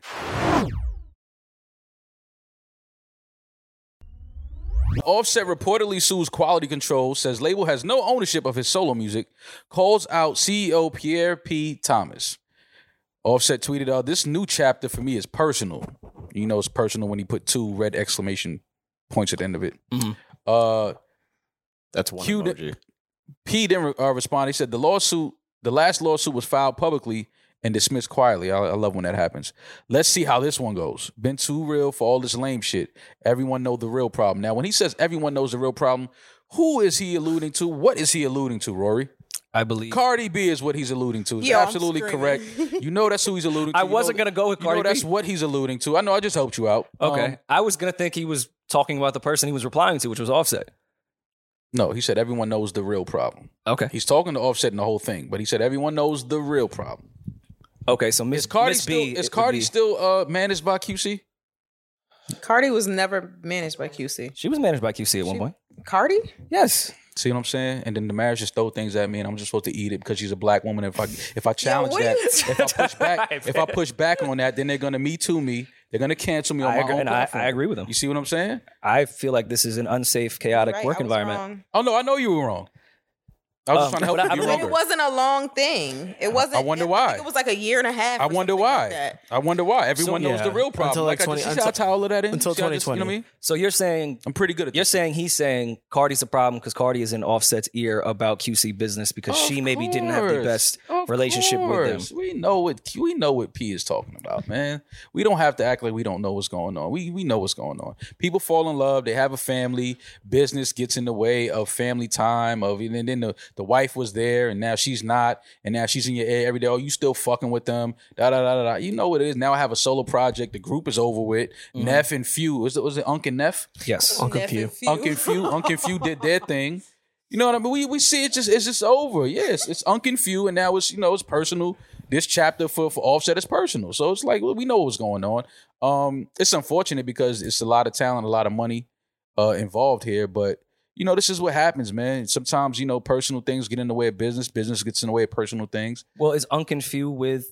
Offset reportedly sues Quality Control, says label has no ownership of his solo music, calls out CEO Pierre P. Thomas. Offset tweeted out, "This new chapter for me is personal." It's personal when he put 2 red exclamation points at the end of it. That's one emoji. P didn't respond. He said, the last lawsuit was filed publicly and dismissed quietly. I love when that happens. Let's see how this one goes. Been too real for all this lame shit. Everyone know the real problem. Now, when he says everyone knows the real problem, who is he alluding to? What is he alluding to, Rory? I believe Cardi B is what he's alluding to. It's absolutely correct. That's who he's alluding to. I wasn't going to go with Cardi B. That's what he's alluding to. I know, I just helped you out. Okay. I was going to think he was talking about the person he was replying to, which was Offset. No, he said everyone knows the real problem. Okay. He's talking to Offset in the whole thing, but he said everyone knows the real problem. Okay, so Miss Cardi still managed by QC? Cardi was never managed by QC. She was managed by QC at one point. Cardi? Yes. See what I'm saying? And then the marriage just throw things at me, and I'm just supposed to eat it because she's a black woman. If I challenge if I push back on that, then they're gonna Me Too me. They're gonna cancel me on my own platform. I agree with them. You see what I'm saying? I feel like this is an unsafe, chaotic work environment. Wrong. Oh no, I know you were wrong. I was just trying to help you be wrong. It wasn't a long thing. It wasn't. I wonder why. I think it was like a year and a half. I wonder why. Like I wonder why. Everyone knows the real problem. Until I tie all of that in until 2020. You know what I mean? So you're saying I'm pretty good at. You're saying he's saying Cardi's a problem because Cardi is in Offset's ear about QC business because she maybe didn't have the best relationship with them. We know what P is talking about, man. We don't have to act like we don't know what's going on. We know what's going on. People fall in love. They have a family. Business gets in the way of family time. And then the wife was there, and now she's not. And now she's in your ear every day. Oh, you still fucking with them? Da da da da. You know what it is. Now I have a solo project. The group is over with. Neff and Few. Was it Unc and Neff? Yes, Unc and Few. Unc and Few did their thing. You know what I mean? We see it's just over. Yes, it's Unc and Few, and now it's personal. This chapter for Offset is personal, so it's like we know what's going on. It's unfortunate because it's a lot of talent, a lot of money involved here, but this is what happens, man. Sometimes personal things get in the way of business. Business gets in the way of personal things. Well, is Unc and Few with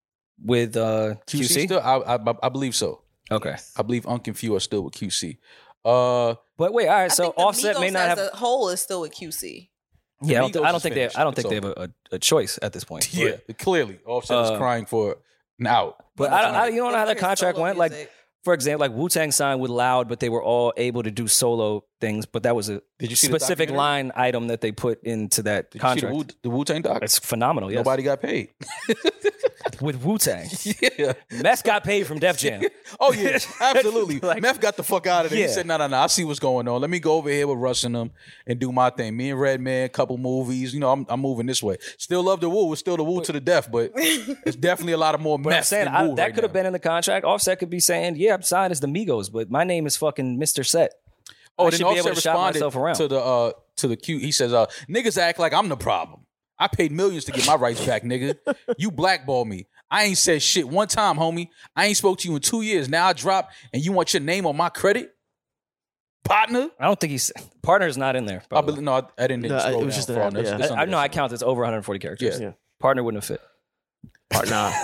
QC? Still? I believe so. Okay, I believe Unc and Few are still with QC. But wait, all right. So Offset may not have a whole is still with QC. Yeah, I don't think they have a choice at this point. Yeah, clearly Offset is crying for an out. But you don't know how that contract went. Music. Like, for example, like Wu-Tang signed with Loud, but they were all able to do solo things. But that was a specific line item that they put into that contract. You see the Wu-Tang doc? It's phenomenal. Yes. Nobody got paid. With Wu-Tang. Yeah. Meth got paid from Def Jam. Oh, yeah, absolutely. Meth got the fuck out of there. Yeah. He said, no, I see what's going on. Let me go over here with Russ and them and do my thing. Me and Redman, couple movies. I'm moving this way. Still love the Wu. It's still the Wu to the death, but it's definitely a lot of more meth. I'm saying that could have been in the contract. Offset could be saying, yeah, I'm signed as the Migos, but my name is fucking Mr. Set. Oh, then Offset responded to the Q. He says, niggas act like I'm the problem. I paid millions to get my rights back, nigga. You blackball me. I ain't said shit one time, homie. I ain't spoke to you in 2 years. Now I drop and you want your name on my credit? Partner? I don't think Partner's not in there. I didn't. It was just an ad, yeah. I know I count it's over 140 characters. Yeah. Partner wouldn't have fit. Partner.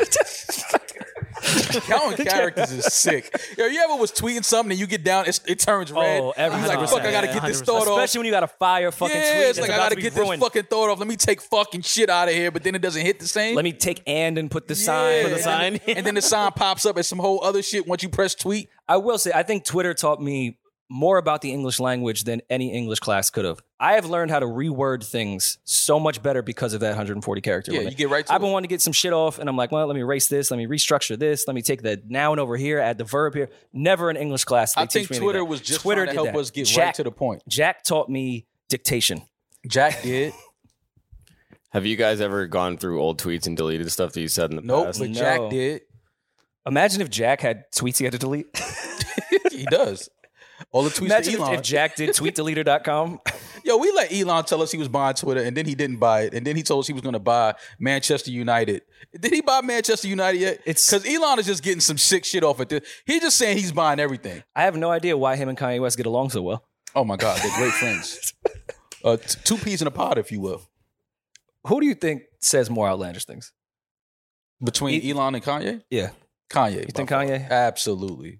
Counting characters is sick. Yo, you ever was tweeting something and you get down, it turns red? Oh, every He's like, fuck, I gotta get this thought off. Especially when you got a fire fucking tweet. It's like, I gotta get this fucking thought off. Let me take fucking shit out of here, but then it doesn't hit the same. Let me take and put the sign. Put the sign. And then the sign pops up as some whole other shit once you press tweet. I will say, I think Twitter taught me more about the English language than any English class could have. I have learned how to reword things so much better because of that 140 character limit. You get right to I've been wanting to get some shit off, and I'm like, well, let me erase this, let me restructure this, let me take the noun over here, add the verb here. Never in English class. I think Twitter was just trying to help us get right to the point. Jack taught me dictation. Jack did. Have you guys ever gone through old tweets and deleted stuff that you said in the past? But Jack did. Imagine if Jack had tweets he had to delete. He does. All the tweets Imagine to Elon. if Jack did tweetdeleter.com. Yo, we let Elon tell us he was buying Twitter, and then he didn't buy it. And then he told us he was going to buy Manchester United. Did he buy Manchester United yet? Because Elon is just getting some sick shit off at this. He's just saying he's buying everything. I have no idea why him and Kanye West get along so well. Oh, my God. They're great friends. Two peas in a pod, if you will. Who do you think says more outlandish things? Between Elon and Kanye? Yeah. Kanye. You think Kanye? Absolutely.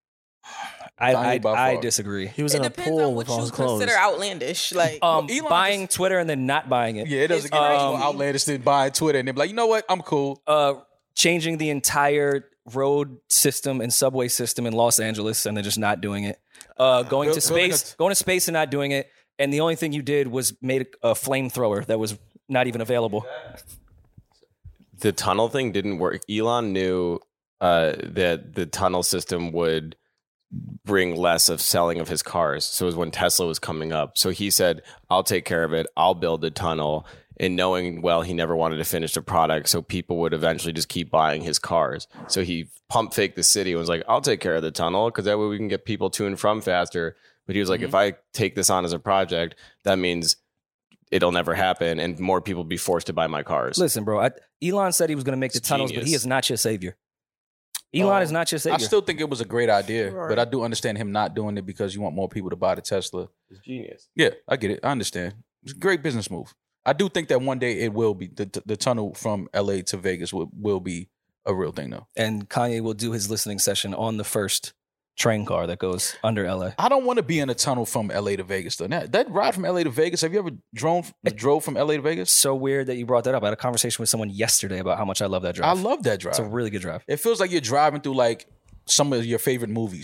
I disagree. He was in a pool with all his clothes. Consider outlandish, like buying Twitter and then not buying it. Yeah, it doesn't get more outlandish than buying Twitter and then be like, you know what, I'm cool. Changing the entire road system and subway system in Los Angeles and then just not doing it. Going to space and not doing it. And the only thing you did was made a flamethrower that was not even available. The tunnel thing didn't work. Elon knew that the tunnel system would bring less of selling of his cars. So it was when Tesla was coming up. So he said, I'll take care of it. I'll build the tunnel. And knowing, well, he never wanted to finish the product. So people would eventually just keep buying his cars. So he pump faked the city and was like, I'll take care of the tunnel because that way we can get people to and from faster. But he was like, if I take this on as a project, that means it'll never happen. And more people be forced to buy my cars. Listen, bro, Elon said he was going to make the tunnels, but he is not your savior. Elon is not your savior. I still think it was a great idea, but I do understand him not doing it because you want more people to buy the Tesla. It's genius. Yeah, I get it. I understand. It's a great business move. I do think that one day it will be the tunnel from LA to Vegas will be a real thing though. And Kanye will do his listening session on the first train car that goes under LA. I don't want to be in a tunnel from LA to Vegas though. Now, that ride from LA to Vegas, have you ever drove from LA to Vegas? So weird that you brought that up. I had a conversation with someone yesterday about how much I love that drive. I love that drive. It's a really good drive. It feels like you're driving through like some of your favorite movies.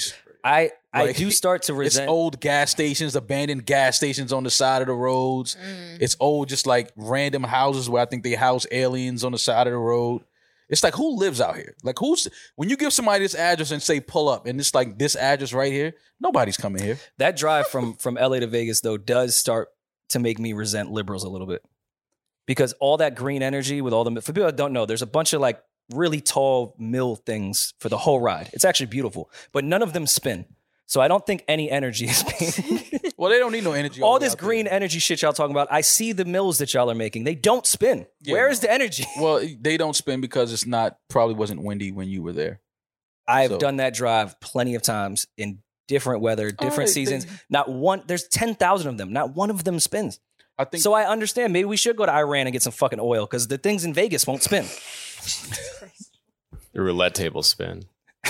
I do start to It's resent. old gas stations, abandoned gas stations on the side of the roads. It's old, just like random houses where I think they house aliens on the side of the road. It's like, who lives out here? Like, when you give somebody this address and say pull up, and it's like this address right here, nobody's coming here. That drive from LA to Vegas, though, does start to make me resent liberals a little bit. Because all that green energy with all the, for people that don't know, there's a bunch of like really tall mill things for the whole ride. It's actually beautiful, but none of them spin. So I don't think any energy is being. Well, they don't need no energy. All this green energy shit y'all talking about, I see the mills that y'all are making. They don't spin. Yeah, Where is the energy? Well, they don't spin because it's probably wasn't windy when you were there. I've done that drive plenty of times in different weather, different seasons. Not one, there's 10,000 of them. Not one of them spins. I think so. I understand. Maybe we should go to Iran and get some fucking oil because the things in Vegas won't spin. The roulette tables spin.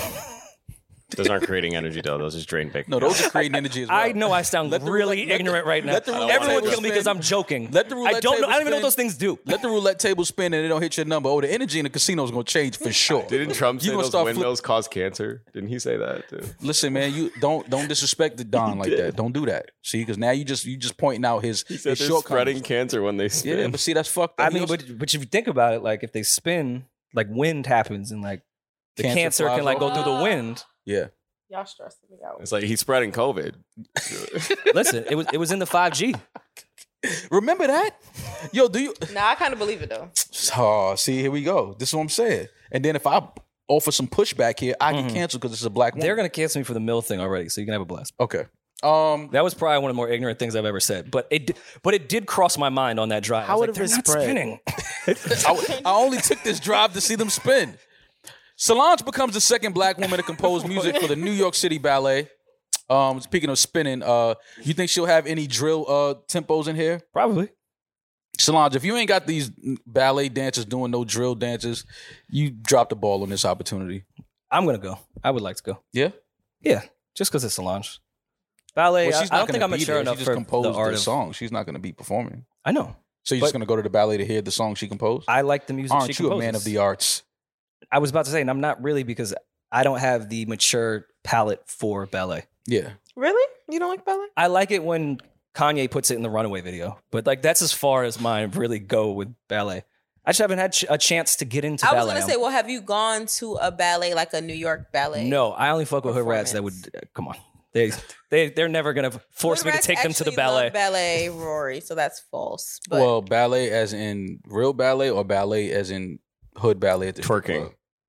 Those aren't creating energy though. Those just drain big. No, those are creating energy as well. I know I sound really ignorant right now. Everyone kill me because I'm joking. Let the roulette I don't even know spin. what those things do. Let the roulette table spin and it don't hit your number. Oh, the energy in the casino is going to change for sure. Didn't Trump say You gonna those start windmills cause cancer? Didn't he say that too? Listen, man, you don't disrespect the Don like that. Don't do that. See, because now you just pointing out his He said they're shortcomings. spreading cancer when they spin. Yeah, but see, that's fucked up. I mean, but if you think about it, like if they spin, like wind happens and like the cancer flies can like off. go through the wind. Yeah. Y'all stressing me out. It's like he's spreading COVID. Listen, it was in the 5G. Remember that? Yo, do you? Nah, I kind of believe it though. Oh, see, here we go. This is what I'm saying. And then if I offer some pushback here, I get canceled because it's a black woman. They're gonna cancel me for the mill thing already, so you can have a blast. Okay. That was probably one of the more ignorant things I've ever said, but it did cross my mind on that drive. How I was would like, it they're not spread? spinning. I only took this drive to see them spin. Solange becomes the second black woman to compose music for the New York City Ballet. Speaking of spinning, you think she'll have any drill tempos in here? Probably. Solange, if you ain't got these ballet dancers doing no drill dances, you dropped the ball on this opportunity. I'm gonna go. I would like to go. Yeah? Yeah, just because it's Solange. Ballet. Well, she's I not don't think gonna I'm be mature there. enough She for just composed the art the of song. She's not going to be performing. I know. So you're just going to go to the ballet to hear the song she composed? I like the music she Aren't you composes. a man of the arts? I was about to say, and I'm not really because I don't have the mature palette for ballet. Yeah. Really? You don't like ballet? I like it when Kanye puts it in the Runaway video, but like that's as far as mine really go with ballet. I just haven't had a chance to get into ballet. I was gonna say, well, have you gone to a ballet like a New York ballet? No, I only fuck with hood rats that would come on. They're never gonna force me to take them to the ballet. Love ballet, Rory. So that's false. But Well, ballet as in real ballet or ballet as in hood ballet at the strip Twerking. club?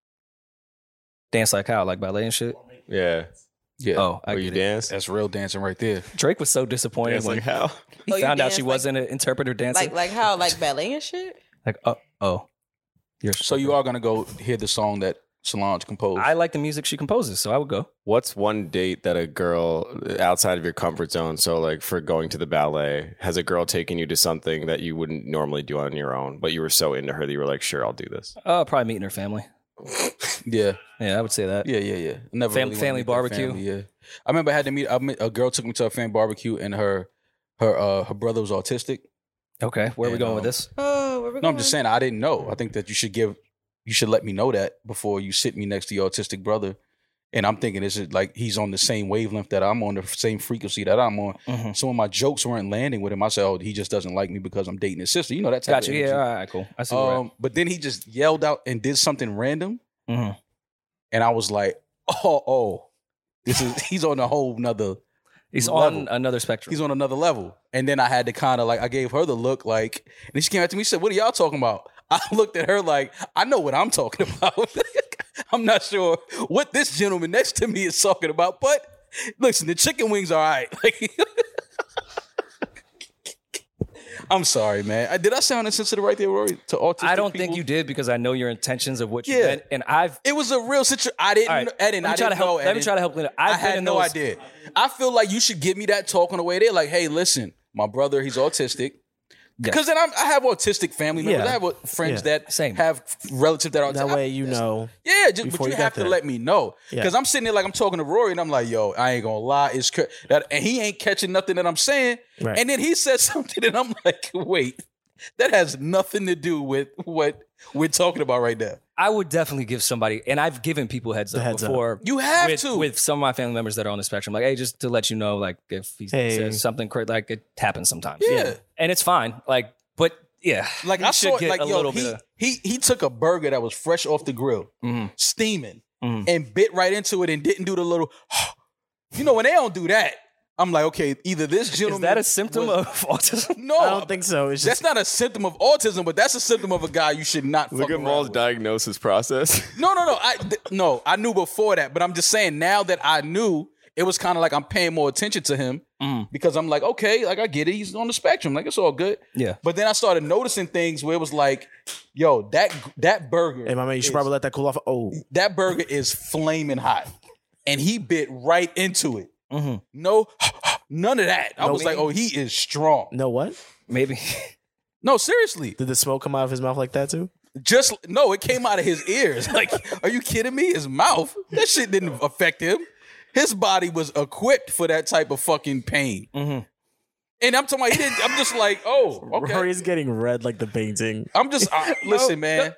Dance like how, like ballet and shit. Yeah. Yeah. Oh, I Where you get it. dance? That's real dancing right there. Drake was so disappointed Dance when like how? he Oh, you found out dance she like- wasn't an interpreter dancer. like how? Like ballet and shit? Like oh. You're So you are going to go hear the song that Solange composed. I like the music she composes, so I would go. What's one date that a girl outside of your comfort zone? So, like for going to the ballet, has a girl taken you to something that you wouldn't normally do on your own, but you were so into her that you were like, "Sure, I'll do this." Probably meeting her family. Yeah. Yeah, I would say that. Yeah. Never Family really wanted to meet their barbecue? family, yeah. I remember I had to meet a girl took me to a family barbecue and her brother was autistic. Okay, where are we And, going with this? Oh, where we No, I'm just saying I didn't know. I think that you should let me know that before you sit me next to your autistic brother. And I'm thinking, is it like he's on the same wavelength that I'm on, the same frequency that I'm on? Mm-hmm. So when my jokes weren't landing with him, I said, oh, he just doesn't like me because I'm dating his sister. You know, that type Gotcha. of Yeah, energy. all right, cool. I see. where we're at. But then he just yelled out and did something random. Mhm. And I was like, he's on a whole nother He's level. on another spectrum. He's on another level. And then I had to kind of like, I gave her the look like, and then she came up to me and said, what are y'all talking about? I looked at her like, I know what I'm talking about. I'm not sure what this gentleman next to me is talking about, but listen, the chicken wings are all right. I'm sorry, man. Did I sound insensitive right there, Rory? To autistic I don't people? think you did because I know your intentions of what you Yeah. meant, and I've. It was a real situation. I didn't, All right, Eden, let me I try to didn't help. know, Let me Eden. try to help. Lena. I I've been had in no those, idea. I feel like you should give me that talk on the way there. Like, hey, listen, my brother, he's autistic. Because then I have autistic family members. Yeah. I have friends Yeah. that Same. have relatives that are That autistic. way you know. Yeah, but before you you have get to there. let me know. Yeah. Because I'm sitting there like I'm talking to Rory and I'm like, yo, I ain't gonna lie. It's and he ain't catching nothing that I'm saying. Right. And then he says something and I'm like, wait. that has nothing to do with what we're talking about right now. I would definitely give somebody, and I've given people heads up before. You have with some of my family members that are on the spectrum. Like, hey, just to let you know, like if he says something crazy, like it happens sometimes. Yeah, and it's fine. Like, but yeah, like I saw, like he took a burger that was fresh off the grill, steaming, and bit right into it and didn't do the little. You know when they don't do that. I'm like, okay, either this gentleman... Is that a symptom of autism? No. I don't think so. It's just... That's not a symptom of autism, but that's a symptom of a guy you should not Look at Maul's diagnosis process. No. I knew before that, but I'm just saying now that I knew, it was kind of like I'm paying more attention to him because I'm like, okay, like I get it. He's on the spectrum. Like, it's all good. Yeah. But then I started noticing things where it was like, yo, that burger... Hey, my man, you should probably let that cool off. Oh. That burger is flaming hot. And he bit right into it. No, none of that. I was like, oh, he is strong. No what? Maybe. No, seriously. Did the smoke come out of his mouth like that too? No, it came out of his ears. Like, are you kidding me? His mouth? That shit didn't affect him. His body was equipped for that type of fucking pain. And I'm talking about, he didn't, I'm just like, oh, okay. Rory's getting red like the painting. I'm just, listen, man.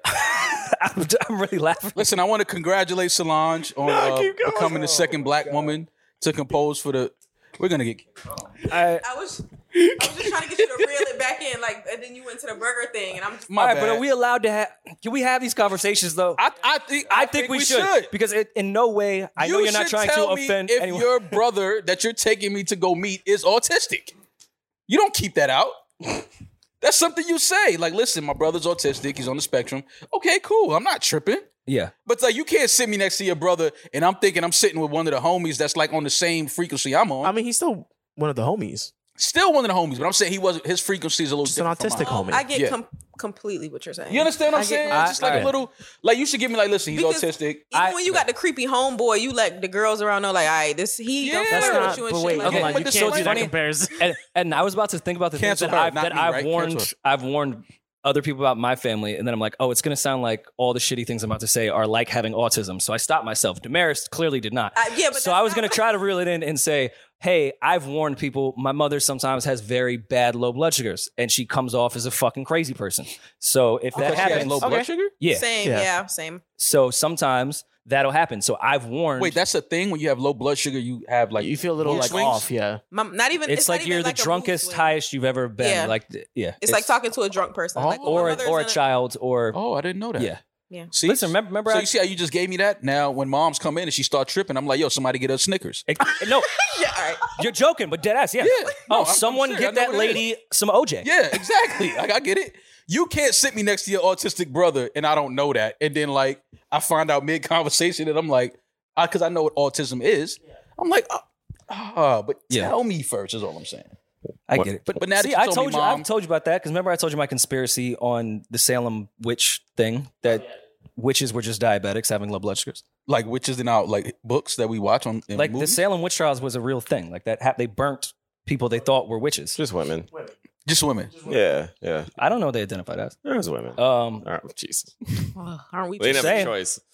I'm really laughing. Listen, I want to congratulate Solange on becoming the second black woman to compose for the. We're gonna get. I was just trying to get you to reel it back in, like, and then you went to the burger thing, and I'm just. All right, but are we allowed to have? Can we have these conversations though? I think we should because in no way I know you're not trying to offend if anyone. Your brother that you're taking me to go meet is autistic. You don't keep that out. That's something you say. Like, listen, my brother's autistic. He's on the spectrum. Okay, cool. I'm not tripping. Yeah. But it's like, you can't sit me next to your brother and I'm thinking I'm sitting with one of the homies that's like on the same frequency I'm on. I mean, he's still one of the homies. Still one of the homies, but I'm saying his frequency is a little just different. An autistic homie. I get completely what you're saying. You understand what I'm saying? It's just like a little, like you should give me like, listen, he's because autistic. Even when you got the creepy homeboy, you let the girls around know, like, all right, this he don't that's flirt not. with you and But shit. wait, like hold that. on, you can't do that comparison. And I was about to think about the things Cancel that her, I've me, right? I've warned other people about my family, and then I'm like, oh, it's gonna sound like all the shitty things I'm about to say are like having autism. So I stopped myself. Damaris clearly did not. Yeah, but so I was gonna try to reel it in and say, hey, I've warned people. My mother sometimes has very bad low blood sugars, and she comes off as a fucking crazy person. So if that Because she has happens, low blood sugar? yeah, Same. So sometimes that'll happen. So I've warned. Wait, that's the thing. When you have low blood sugar, you have like You feel a little mood like swings? off, yeah. Not even. It's like not you're even the like a mood drunkest, swing. highest you've ever been. Yeah. Like, yeah, It's like talking to a drunk person, like, oh, my mother's or a in child, or Oh, I didn't know that. yeah. Yeah. See, Listen, remember. So you see how you just gave me that? Now, when moms come in and she start tripping, I'm like, yo, somebody get her Snickers. No, Yeah, all right. you're joking, but dead ass, yeah. Yeah. No, I'm someone serious. I get know that what it lady some OJ. Yeah, exactly. Like, I get it. You can't sit me next to your autistic brother and I don't know that. And then, like, I find out mid-conversation and I'm like, because I know what autism is. I'm like, but tell me first is all I'm saying. I get it. But now see, that you told me, Mom, I've told you about that because remember I told you my conspiracy on the Salem witch thing that witches were just diabetics having low blood sugars. like witches in our like books that we watch on in Like movies? the Salem witch trials was a real thing. Like that, they burnt people they thought were witches. Just women. Just women. Yeah, yeah. I don't know what they identified as. There's women. Um, All right, Jesus. Aren't we They just didn't have saying. a choice.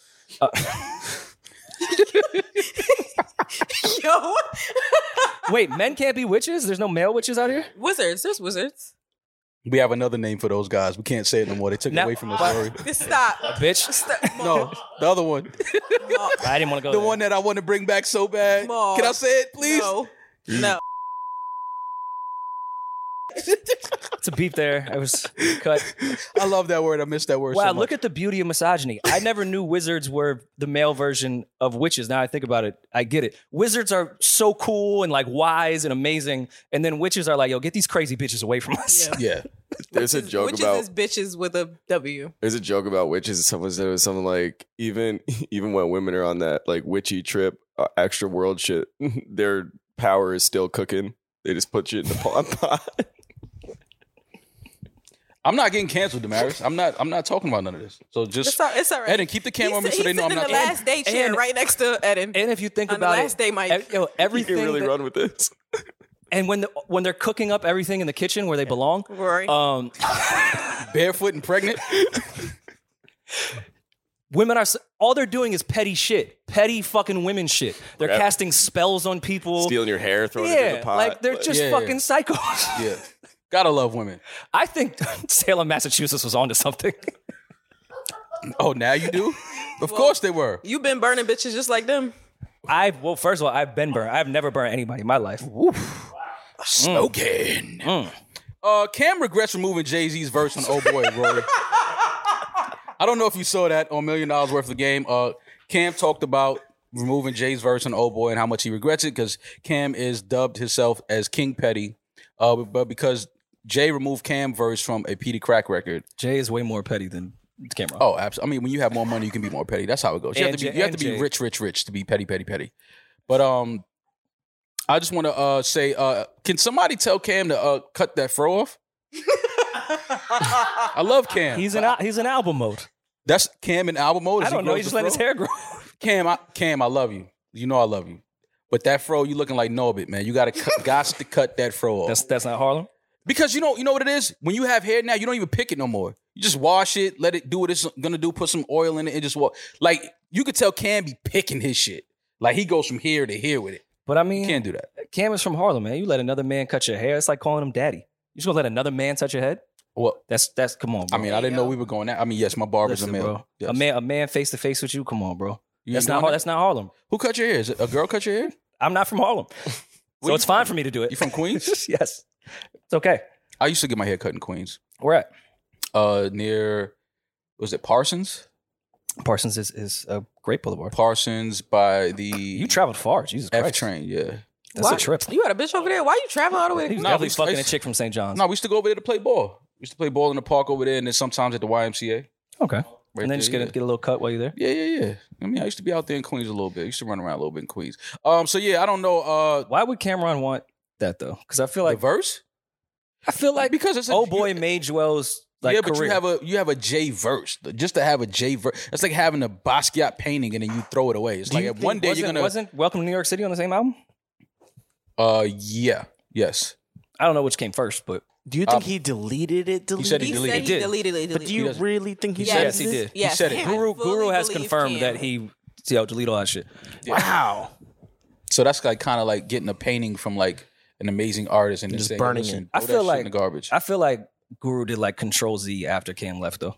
yo wait, men can't be witches? There's no male witches out here? wizards? There's wizards. We have another name for those guys. We can't say it no more. They took it Now- away from the story. Just stop. Bitch. Stop. No, the other one. I didn't want to go The there. one that I want to bring back so bad. Mom. Can I say it, please? No. It's a beep there. I was cut. I love that word. I miss that word Wow, so much. look at the beauty of misogyny. I never knew wizards were the male version of witches. Now I think about it, I get it. Wizards are so cool and like wise and amazing, and then witches are like, yo, get these crazy bitches away from us. Yeah. There's a joke Witches about is bitches with a W. There's a joke about witches. Someone said it was something like even when women are on that like witchy trip, extra world shit, their power is still cooking. They just put shit in the pot. I'm not getting canceled, Damaris. I'm not talking about none of this. So just It's all right. Eden, keep the camera on me so they know I'm not in the last day chair And- right next to Eden. And if you think On the about last it, day, Mike. You everything can really that- run with this. and when they're cooking up everything in the kitchen where they belong, Rory. barefoot and pregnant. women are all they're doing is petty shit, petty fucking women shit. They're Yeah. casting spells on people. Stealing your hair, throwing it in Yeah, the pot. like they're just Yeah, fucking yeah. psychos. Yeah. Gotta love women. I think Salem, Massachusetts was onto something. Oh, now you do? Of course they were. You been burning bitches just like them. First of all, I've been burned. I've never burned anybody in my life. Smoking. Cam regrets removing Jay-Z's verse on Oh Boy, Rory. I don't know if you saw that on $1 Million Worth of the Game. Cam talked about removing Jay's verse on Oh Boy and how much he regrets it because Cam is dubbed himself as King Petty. But because Jay removed Cam verse from a Petey Crack record. Jay is way more petty than Cameron. Oh, absolutely. I mean, when you have more money, you can be more petty. That's how it goes. You have to be rich to be petty. But I just want to say, can somebody tell Cam to cut that fro off? I love Cam. He's in album mode. That's Cam in album mode. I don't know. He just let his hair grow. Cam, I love you. You know I love you. But that fro, you looking like Norbit, man. You got to cut that fro off. That's not Harlem. Because you know what it is? When you have hair now, you don't even pick it no more. You just wash it, let it do what it's gonna do, put some oil in it, and just walk. Like, you could tell Cam be picking his shit. Like, he goes from here to here with it. But I mean, you can't do that. Cam is from Harlem, man. You let another man cut your hair, it's like calling him daddy. You just gonna let another man touch your head? Well, that's come on, bro. I mean, I didn't know we were going that. I mean, yes, my barber's a male. Bro. Yes. A man face to face with you, come on, bro. That's not Harlem. Who cut your hair? Is it a girl cut your hair? I'm not from Harlem. So it's fine for me to do it. You from Queens? Yes. It's okay. I used to get my hair cut in Queens. Where at? Near, was it Parsons? Parsons is a great boulevard. Parsons by the... You traveled far, Jesus Christ. F-train, yeah. That's a trip. You got a bitch over there? Why you travel all the way? He was definitely fucking a chick from St. John's. No, we used to go over there to play ball. We used to play ball in the park over there and then sometimes at the YMCA. Okay. And then just get a little cut while you're there? Yeah. I mean, I used to be out there in Queens a little bit. I used to run around a little bit in Queens. So yeah, I don't know. Why would Cameron want that though? Because I feel like... The verse? I feel like because it's Oh Boy made Joel's career. But you have a J verse. Just to have a J verse, it's like having a Basquiat painting and then you throw it away. It's like one day you're gonna... Wasn't Welcome to New York City on the same album? Yeah. Yes. I don't know which came first, but... Do you think he deleted it? He said he deleted it. But do you really think he Yes, he did. Yes. He said it. Guru has confirmed that he delete all that shit. Yeah. Wow. So that's like kind of like getting a painting from like an amazing artist and just saying, burning listen, it. I feel like in the garbage. I feel like Guru did like Control Z after Cam left though.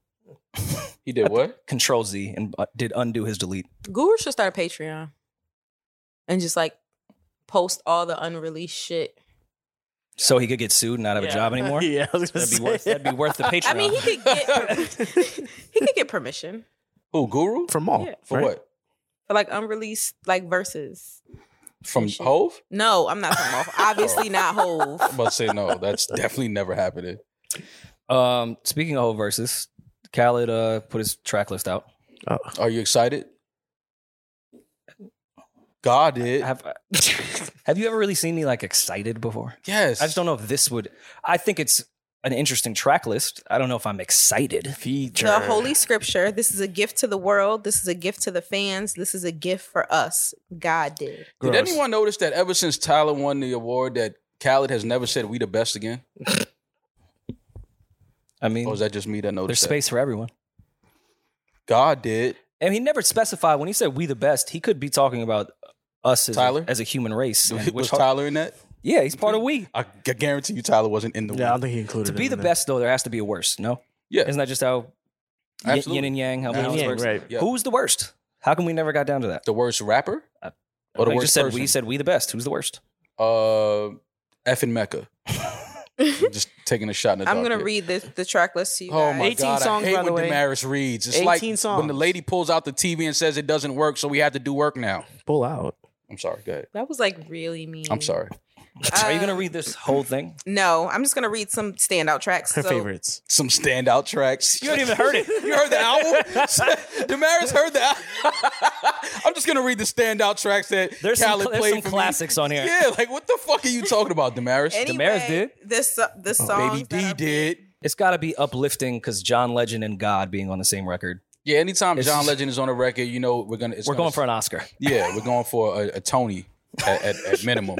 He did what? Control Z and did undo his delete. Guru should start a Patreon and just like post all the unreleased shit. So he could get sued and not have a job anymore? Yeah, I was gonna that'd be worth the Patreon. I mean, he could get permission Who, Guru? From all. Yeah. For what? for like unreleased like verses. From Hove? No, I'm not from Hove. Obviously not Hove. I'm about to say no. That's definitely never happening. Speaking of Hove verses, Khaled put his track list out. Are you excited? God did. Have you ever really seen me like excited before? Yes. I just don't know if this would. I think it's an interesting track list. I don't know if I'm excited. Feature. The Holy Scripture. This is a gift to the world. This is a gift to the fans. This is a gift for us. God did. Did anyone notice that ever since Tyler won the award that Khaled has never said we the best again? I mean, or is that just me that noticed there's that? space for everyone. God did. And he never specified when he said we the best, he could be talking about us as a human race. Was Tyler in that? Yeah, he's part of we. I guarantee you Tyler wasn't in the Yeah, I don't think he included To be the best, though, there has to be a worst, no? Yeah. Isn't that just how yin and yang, how many works? Right. Yeah. Who's the worst? How come we never got down to that? The worst rapper? Or the I worst just said person? we said we the best. Who's the worst? Effing Mecca. Just taking a shot in the dark. I'm gonna here. read the track list to you. Oh guys. my 18 God! songs, I hate by the when way. Damaris reads. It's 18 like when songs. the lady pulls out the TV and says it doesn't work, so we have to do work now. Pull out. I'm sorry. Go ahead. That was like really mean. I'm sorry. Are you going to read this whole thing? No, I'm just gonna read some standout tracks. Her So, favorites. Some standout tracks. You haven't even heard it. You heard the album? Damaris heard the album. I'm just gonna read the standout tracks that There's Khaled played some for classics me. on here. Yeah, like what the fuck are you talking about, Damaris? Anyway, Damaris did. This song. Baby D did. It's got to be uplifting because John Legend and God being on the same record. Yeah, anytime It's- John Legend is on a record, you know we're going for an Oscar. Yeah, we're going for a Tony at minimum.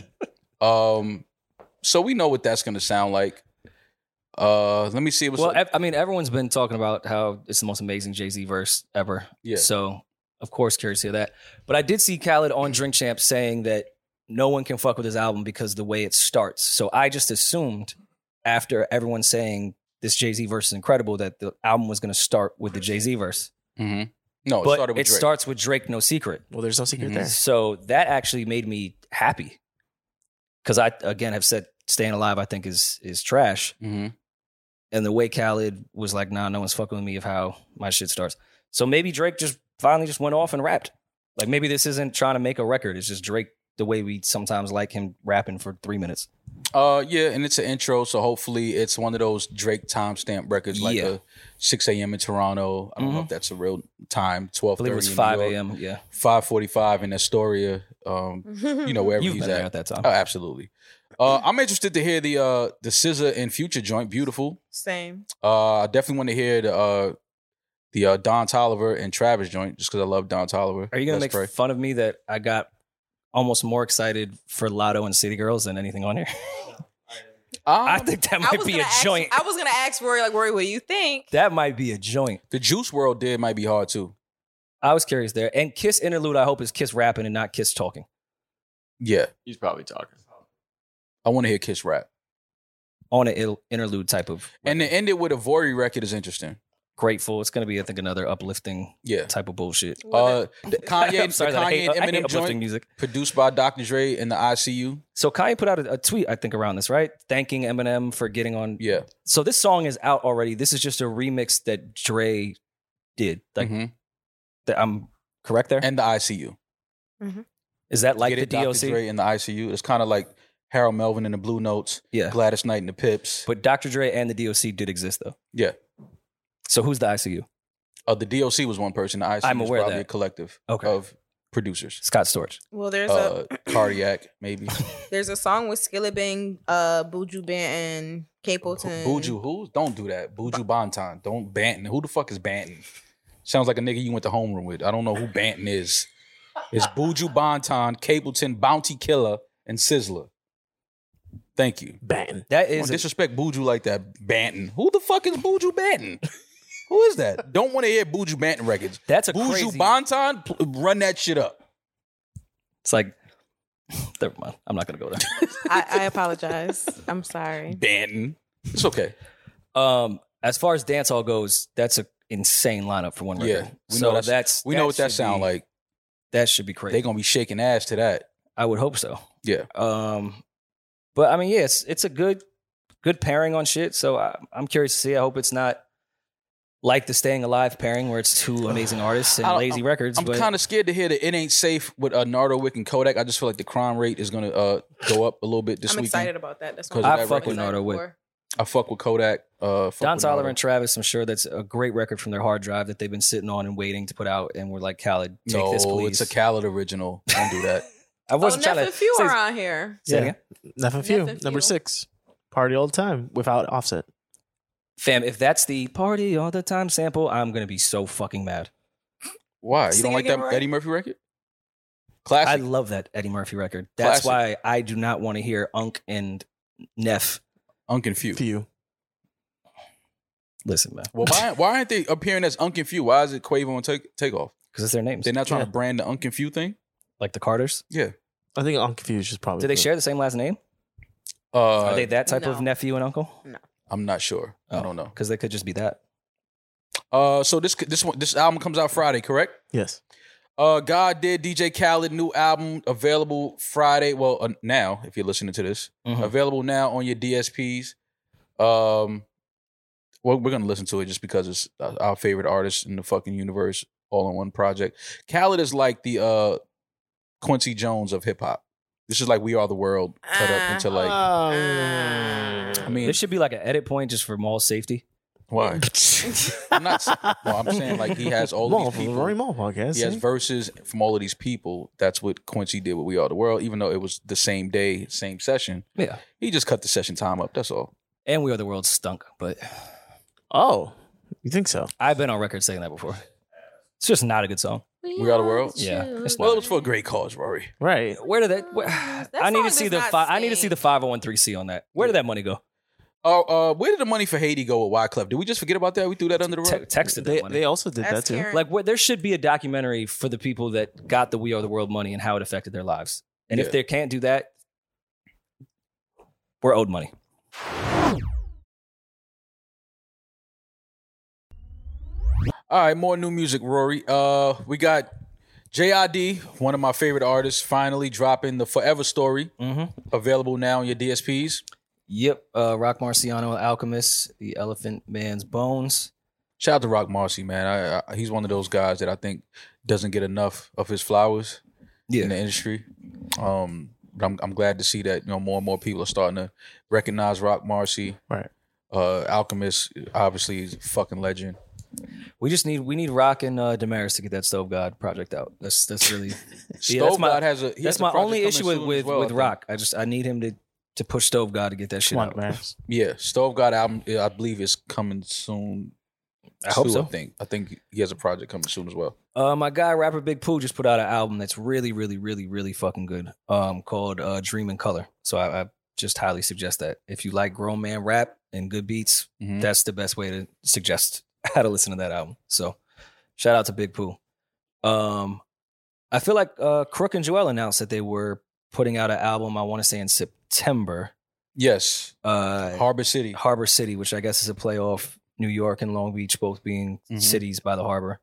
So we know what that's going to sound like. Let me see what's up. I mean, everyone's been talking about how it's the most amazing Jay-Z verse ever. Yeah. So, of course, curious to hear that. But I did see Khaled on Drink Champ saying that no one can fuck with his album because the way it starts. So I just assumed after everyone saying this Jay-Z verse is incredible that the album was going to start with the Jay-Z verse. Mm-hmm. No, but it starts with Drake, No Secret. Well, there's no secret there. So that actually made me happy. Because I, again, have said Staying Alive, I think, is trash. Mm-hmm. And the way Khaled was like, nah, no one's fucking with me of how my shit starts. So maybe Drake just finally just went off and rapped. Like maybe this isn't trying to make a record. It's just Drake the way we sometimes like him rapping for 3 minutes. Yeah, and it's an intro, so hopefully it's one of those Drake timestamp records, like a 6 a.m. in Toronto. I don't know if that's a real time. 12:30. I believe it was 5 a.m. Yeah, 5:45 in Astoria. You know, wherever You've he's been there at that time. Oh, absolutely. I'm interested to hear the SZA and Future joint. Beautiful. Same. I definitely want to hear the Don Toliver and Travis joint, just because I love Don Toliver. Are you gonna make fun of me that I got almost more excited for Lotto and City Girls than anything on here? I think that might be a joint. I was gonna ask Rory, like, Rory, what do you think? That might be a joint. The Juice WRLD did might be hard too. I was curious there. And Kiss interlude, I hope is Kiss rapping and not Kiss talking. Yeah, he's probably talking. I want to hear Kiss rap on an interlude type of record. And to end it with a Vori record is interesting. Grateful. It's going to be, I think, another uplifting type of bullshit. The Kanye, and Eminem joint music produced by Dr. Dre and the ICU. So Kanye put out a tweet, I think, around this, right? Thanking Eminem for getting on. Yeah. So this song is out already. This is just a remix that Dre did. Like, that I'm correct there? And the ICU. Mm-hmm. Is that like the DOC? Dr. Dre and the ICU. It's kind of like Harold Melvin and the Blue Notes. Yeah. Gladys Knight and the Pips. But Dr. Dre and the DOC did exist, though. Yeah. So who's the ICU? The DOC was one person. The ICU I'm aware was probably of that. a collective of producers. Scott Storch. Well, there's a Cardiac, maybe. There's a song with Skillet Bang, Buju Banton, Capleton. Buju who? Don't do that. Buju Banton. Don't Banton. Who the fuck is Banton? Sounds like a nigga you went to homeroom with. I don't know who Banton is. It's Buju Banton, Capleton, Bounty Killer, and Sizzler. Thank you. Banton. That is don't disrespect Buju like that. Banton. Who the fuck is Buju Banton? Who is that? Don't want to hear Buju Banton records. That's a Buju crazy... Banton, run that shit up. It's like, never mind. I'm not going to go there. I apologize. I'm sorry. Banton. It's okay. As far as dancehall goes, that's an insane lineup for one record. Yeah. We know what that sound like. That should be crazy. They're going to be shaking ass to that. I would hope so. Yeah. But I mean, yeah, it's a good pairing on shit. So I'm curious to see. I hope it's not like the Staying Alive pairing where it's two amazing artists and lazy records. I'm kind of scared to hear that It Ain't Safe with Nardo Wick and Kodak. I just feel like the crime rate is going to go up a little bit this weekend. I'm excited about that. That's I fuck with Nardo Wick. I fuck with Kodak. Don Toliver and Travis, I'm sure that's a great record from their hard drive that they've been sitting on and waiting to put out. And we're like, Khaled, take this, please. It's a Khaled original. Don't do that. I wasn't trying to. Neff and Few are on here. Yeah. Neff and Few, number 6. Party all the time without Offset. Fam, if that's the party all the time sample, I'm going to be so fucking mad. Why? You don't like that Eddie Murphy record? Classic. I love that Eddie Murphy record. That's why I do not want to hear Unk and Neff. Unk and Few. Listen, man. Well, why aren't they appearing as Unk and Few? Why is it Quavo and Takeoff? Because it's their names. They're not trying to brand the Unk and Few thing? Like the Carters? Yeah. I think Unk and Few is just probably... Do they share the same last name? Are they that type of nephew and uncle? No. I'm not sure. I don't know. Because they could just be that. So this album comes out Friday, correct? Yes. God Did, DJ Khaled, new album available Friday. Well, now, if you're listening to this. Available now on your DSPs. Well, we're going to listen to it just because it's our favorite artist in the fucking universe, all in one project. Khaled is like the Quincy Jones of hip hop. This is like We Are the World cut up into like... I mean... This should be like an edit point just for mall safety. Why? I'm saying like he has all of these people. Rory Mall podcast. He has verses from all of these people. That's what Quincy did with We Are the World, even though it was the same day, same session. Yeah. He just cut the session time up. That's all. And We Are the World stunk, but... Oh, you think so? I've been on record saying that before. It's just not a good song. We Are the World? Yeah. Well, it was for a great cause, Rory. Right. Where did that... I need to see the 501(c) on that. Where did that money go? Where did the money for Haiti go with Wyclef? Did we just forget about that? We threw that under the rug? Texted that money. They also did that too. Like, there should be a documentary for the people that got the We Are the World money and how it affected their lives. And if they can't do that, we're owed money. All right, more new music, Rory. We got JID, one of my favorite artists, finally dropping the Forever Story. Available now on your DSPs. Yep. Rock Marciano, Alchemist, The Elephant Man's Bones. Shout out to Rock Marcy, man. He's one of those guys that I think doesn't get enough of his flowers in the industry. But I'm glad to see that more and more people are starting to recognize Rock Marcy. Right. Alchemist, obviously, is a fucking legend. We need Rock and Damaris to get that Stove God project out. That's really Stove God has a. That's my only issue with Rock. I need him to push Stove God to get that shit out. Yeah, Stove God album, I believe, is coming soon. I hope so. I think he has a project coming soon as well. My guy rapper Big Pooh just put out an album that's really, really, really, really fucking good. Called Dream in Color. So I just highly suggest that if you like grown man rap and good beats, that's the best way to suggest how to listen to that album. So shout out to Big Pooh. I feel like Crook and Joel announced that they were putting out an album, I want to say in September. Yes. Harbor City, which I guess is a play off New York and Long Beach, both being cities by the harbor.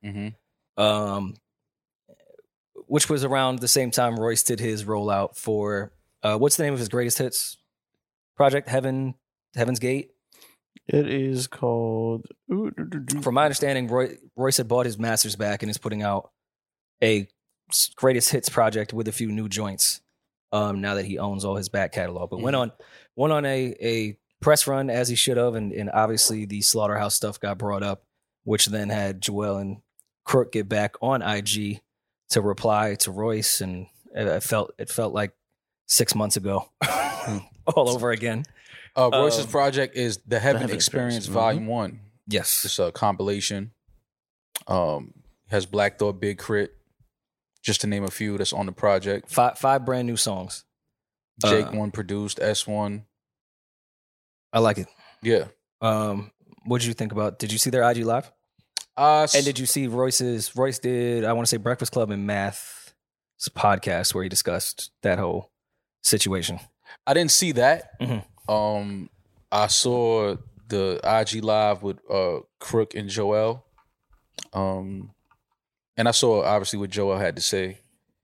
Which was around the same time Royce did his rollout for what's the name of his greatest hits project? Heaven's Gate. It is called. From my understanding, Royce had bought his masters back and is putting out a greatest hits project with a few new joints. Now that he owns all his back catalog, but went on a press run as he should have, and obviously the Slaughterhouse stuff got brought up, which then had Joel and Crook get back on IG to reply to Royce, and it felt like 6 months ago, all over again. Royce's project is the Heaven Experience Volume 1. Yes, it's a compilation. Has Black Thought, Big Crit, just to name a few that's on the project. Five brand new songs. Jake one produced, S1. I like it. Yeah. What did you think about? Did you see their IG live? And did you see Royce did, I want to say, Breakfast Club and Math's podcast where he discussed that whole situation? I didn't see that. I saw the IG live with Crook and Joel. And I saw obviously what Joel had to say.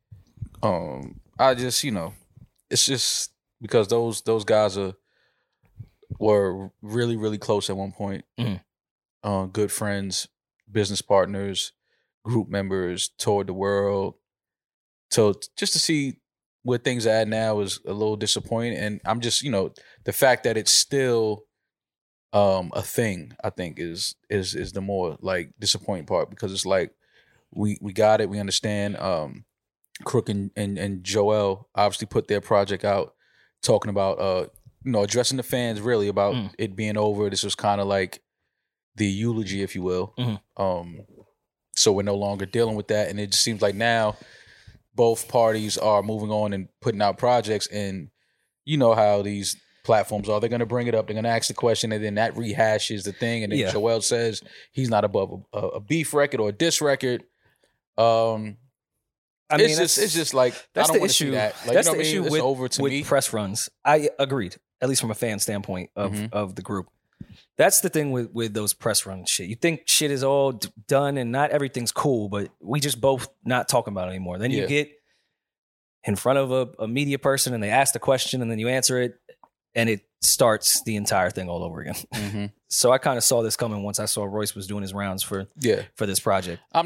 I just, it's just because those guys were really, really close at one point. Good friends, business partners, group members, toured the world. So just to see where things are at now is a little disappointing. And I'm just, the fact that it's still a thing, I think is the more like disappointing part, because it's like we got it, we understand. Crook and Joel obviously put their project out talking about addressing the fans really about it being over. This was kind of like the eulogy, if you will. So we're no longer dealing with that, and it just seems like now both parties are moving on and putting out projects, and you know how these platforms are. They're going to bring it up, they're going to ask the question, and then that rehashes the thing, and then Joel says he's not above a beef record or a diss record. It's just like that's I don't the issue. See that. Like, that's you know the issue it's with, over to with me. Press runs. I agreed, at least from a fan standpoint of the group. That's the thing with those press run shit. You think shit is all done and not everything's cool, but we just both not talking about it anymore. Then you get in front of a media person and they ask the question and then you answer it, and it starts the entire thing all over again. So I kind of saw this coming once I saw Royce was doing his rounds for this project. I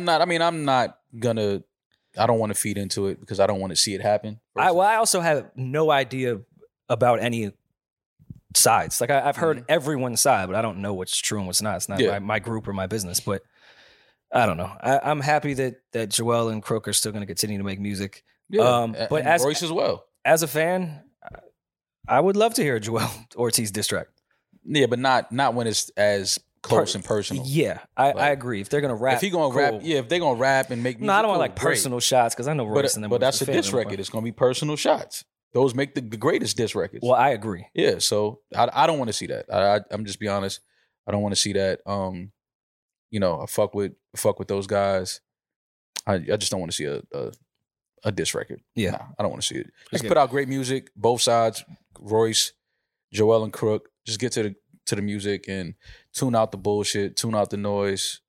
don't want to feed into it because I don't want to see it happen. I also have no idea about any sides. Like I've heard everyone's side, but I don't know what's true and what's not. It's not my group or my business, but I don't know. I'm happy that Joel and Crook are still going to continue to make music. But as Royce as well. As a fan, I would love to hear a Joel Ortiz diss track. Yeah, but not when it's as close and personal. Yeah, I agree. If they're gonna rap, if he gonna rap, if they're gonna rap and make music, I don't want like personal shots because I know Royce and them. But that's a diss record. It's gonna be personal shots. Those make the greatest diss records. Well, I agree. Yeah, so I don't want to see that. I'm just be honest. I don't want to see that. I fuck with those guys. I just don't want to see a diss record. Yeah, nah, I don't want to see it. Just put out great music, both sides. Royce, Joel, and Crook. Just get to the music and tune out the bullshit, tune out the noise.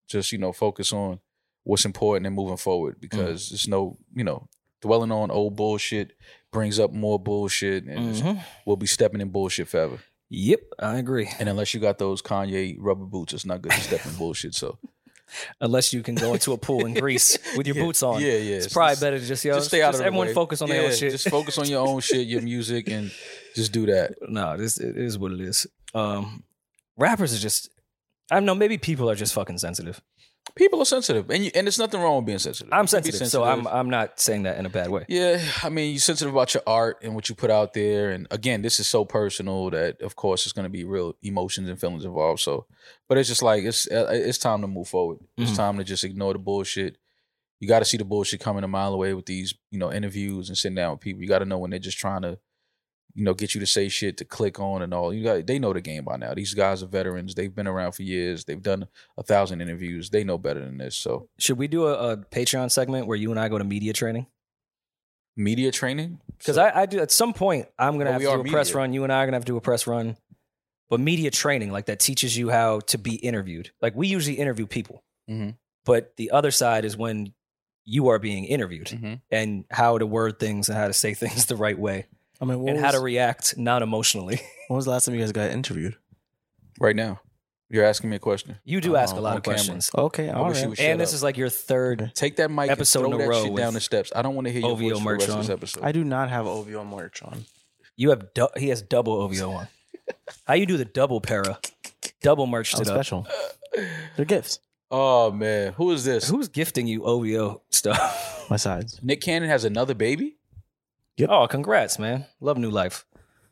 Just, focus on what's important and moving forward, because there's no, dwelling on old bullshit brings up more bullshit, and we'll be stepping in bullshit forever. Yep, I agree. And unless you got those Kanye rubber boots, it's not good to step in bullshit. So unless you can go into a pool in Greece with your boots on. Yeah. It's probably better to just stay out of the everyone way. focus on their own shit. Just focus on your own shit, your music, and just do that. No, it is what it is. Rappers are just, I don't know, maybe people are just fucking sensitive. People are sensitive, and there's nothing wrong with being sensitive. I'm sensitive, so I'm not saying that in a bad way. Yeah, I mean, you're sensitive about your art and what you put out there, and again, this is so personal that, of course, it's going to be real emotions and feelings involved. So, but it's just like it's time to move forward. It's time to just ignore the bullshit. You got to see the bullshit coming a mile away with these, interviews and sitting down with people. You got to know when they're just trying to, get you to say shit to click on and all. They know the game by now. These guys are veterans. They've been around for years. They've done 1,000 interviews. They know better than this. So, should we do a Patreon segment where you and I go to media training? Media training? Because I do at some point. I'm gonna have to do a press run. You and I are gonna have to do a press run. But media training, like that, teaches you how to be interviewed. Like we usually interview people, but the other side is when you are being interviewed and how to word things and how to say things the right way. I mean, and how to react not emotionally. When was the last time you guys got interviewed? Right now. You're asking me a question. You do ask a lot of questions. Okay, all right. And this is like your third Take that mic episode and in throw a that row shit down the steps. I don't want to hear your OVO voice for the merch rest of on. this episode. I do not have OVO merch on. You have he has double OVO on. How you do the double para? Double merched it up. Special. They're gifts. Oh, man. Who is this? Who's gifting you OVO stuff? My sides. Nick Cannon has another baby? Yep. Oh, congrats, man. Love new life.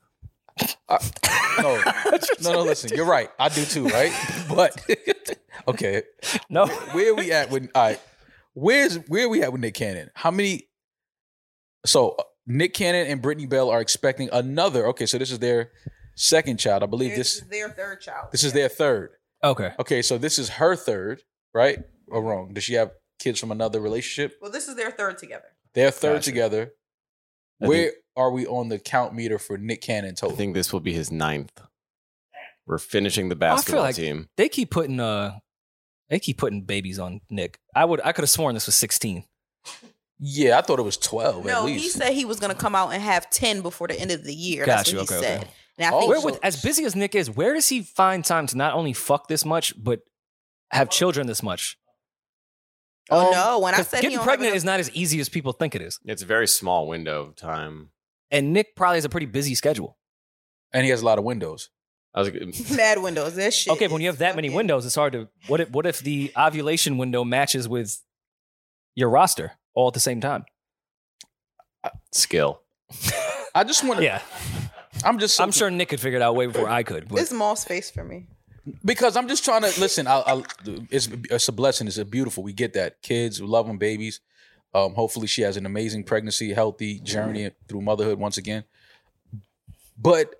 No, listen. You're right. I do too, right? But, okay. No. Where are we at with, all right. Where are we at with Nick Cannon? How many, so Nick Cannon and Brittany Bell are expecting another, okay, so this is their second child. I believe this is their third child. This is their third. Okay. Okay, so this is her third, right? Or wrong? Does she have kids from another relationship? Well, this is their third together. They're third together. Where are we on the count meter for Nick Cannon total? I think this will be his 9th. We're finishing the basketball team. They keep putting babies on Nick. I could have sworn this was 16. Yeah, I thought it was 12 at No, least. he said he was going to come out and have 10 before the end of the year. Got That's you. what he Okay, said. okay. And I think As busy as Nick is, where does he find time to not only fuck this much, but have children this much? Oh, no. When I said getting pregnant is not as easy as people think it is. It's a very small window of time. And Nick probably has a pretty busy schedule. And he has a lot of windows. I was like, mad windows. That shit. Okay, but when you have that many windows, it's hard to. What if the ovulation window matches with your roster all at the same time? skill. I just want to. Yeah. I'm sure Nick could figure it out way before I could. But. It's Moss face for me. Because I'm just trying to listen. It's a blessing. It's a beautiful. We get that. Kids, we love them, babies. Hopefully, she has an amazing pregnancy, healthy journey through motherhood once again. But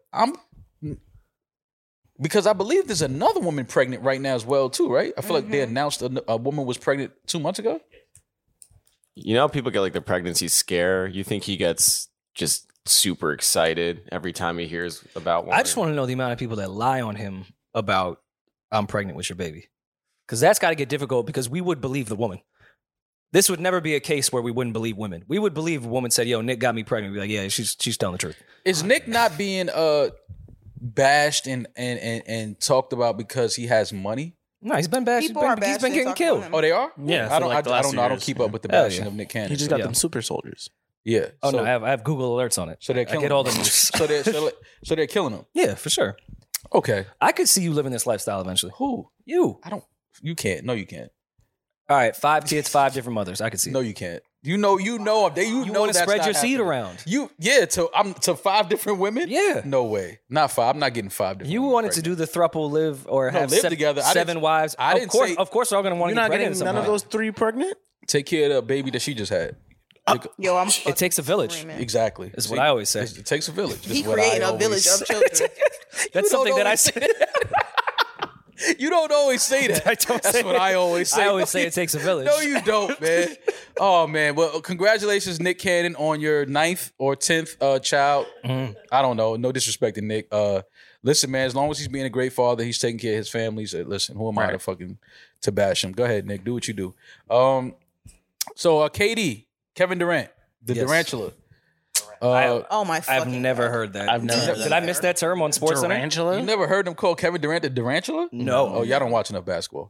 because I believe there's another woman pregnant right now as well, too, right? I feel like they announced a woman was pregnant 2 months ago. You know, people get like the pregnancy scare. You think he gets just super excited every time he hears about one? I just want to know the amount of people that lie on him about I'm pregnant with your baby. Because that's got to get difficult because we would believe the woman. This would never be a case where we wouldn't believe women. We would believe a woman said, yo, Nick got me pregnant. We'd be like, yeah, she's telling the truth. Is Nick not being bashed and talked about because he has money? No, he's been bashed. He's been getting killed. Oh, they are? Yeah. I don't keep up with the bashing of Nick Cannon. He just got them super soldiers. Yeah. Oh, no, I have Google alerts on it. So they're killing I get all the news. so they're killing him. Yeah, for sure. Okay. I could see you living this lifestyle eventually. Who? You. You can't. No, you can't. All right, 5 kids, 5 different mothers. I could see. No, you can't. You know You want to spread your seed around. To 5 different women? Yeah. No way. Not 5. I'm not getting 5 different You women wanted to do the thruple live or have live together. I 7 wives. I didn't say- Of course, they're all going to want You're to get not pregnant. getting none of those 3 pregnant? Take care of the baby that she just had. Yo, I'm It takes a village. screaming. Exactly. Is what I always say. It takes a village. He Is what creating I a village always of children. That's something that I say. You don't always say that. That's what I always say. I always say it takes a village. No, you don't, man. Oh, man. Well, congratulations, Nick Cannon, on your 9th or 10th child. I don't know. No disrespect to Nick. Listen, man, as long as he's being a great father, he's taking care of his family. So listen, who am I to bash him? Go ahead, Nick. Do what you do. So KD, Kevin Durant, the Durantula. Oh my! I've never heard that. I've never. Did I miss that term on SportsCenter? Durantula? You never heard him call Kevin Durant the Durantula? No. Oh, y'all don't watch enough basketball.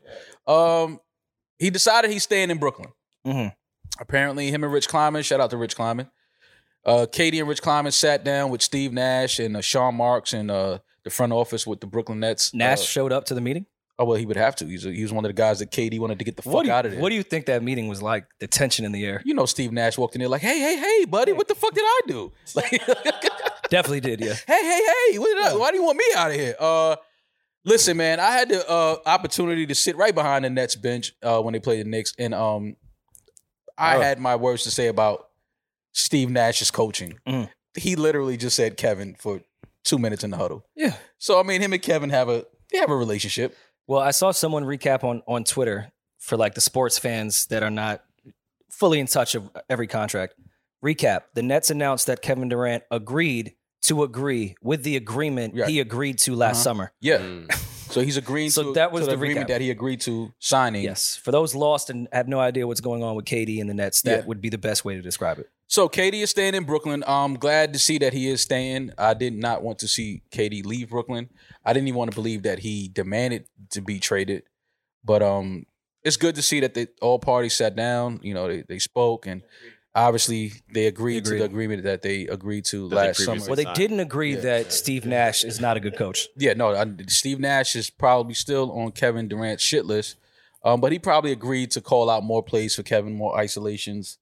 He decided he's staying in Brooklyn. Mm-hmm. Apparently, him and Rich Kleiman, shout out to Rich Kleiman. KD and Rich Kleiman sat down with Steve Nash and Sean Marks and the front office with the Brooklyn Nets. Nash showed up to the meeting? Oh, well, he would have to. He was one of the guys that KD wanted to get the fuck out of there. What do you think that meeting was like? The tension in the air. You know, Steve Nash walked in there like, hey, buddy, what the fuck did I do? Like, Definitely did, yeah. Hey, why do you want me out of here? Listen, man, I had the opportunity to sit right behind the Nets bench when they played the Knicks, and I had my words to say about Steve Nash's coaching. He literally just said Kevin for 2 minutes in the huddle. Yeah. So I mean, him and Kevin have a relationship. Well, I saw someone recap on Twitter for like the sports fans that are not fully in touch of every contract. Recap: the Nets announced that Kevin Durant agreed to agree with the agreement he agreed to last summer. Yeah. So he's agreeing So to, that was to the the agreement recap. that he agreed to signing. Yes. For those lost and have no idea what's going on with KD and the Nets, that would be the best way to describe it. So KD is staying in Brooklyn. I'm glad to see that he is staying. I did not want to see KD leave Brooklyn. I didn't even want to believe that he demanded to be traded. But it's good to see that all parties sat down. You know, they spoke, and obviously they agreed to the agreement that they agreed to last summer. Well, they didn't agree that Steve Nash is not a good coach. Yeah, no, Steve Nash is probably still on Kevin Durant's shit list. But he probably agreed to call out more plays for Kevin, more isolations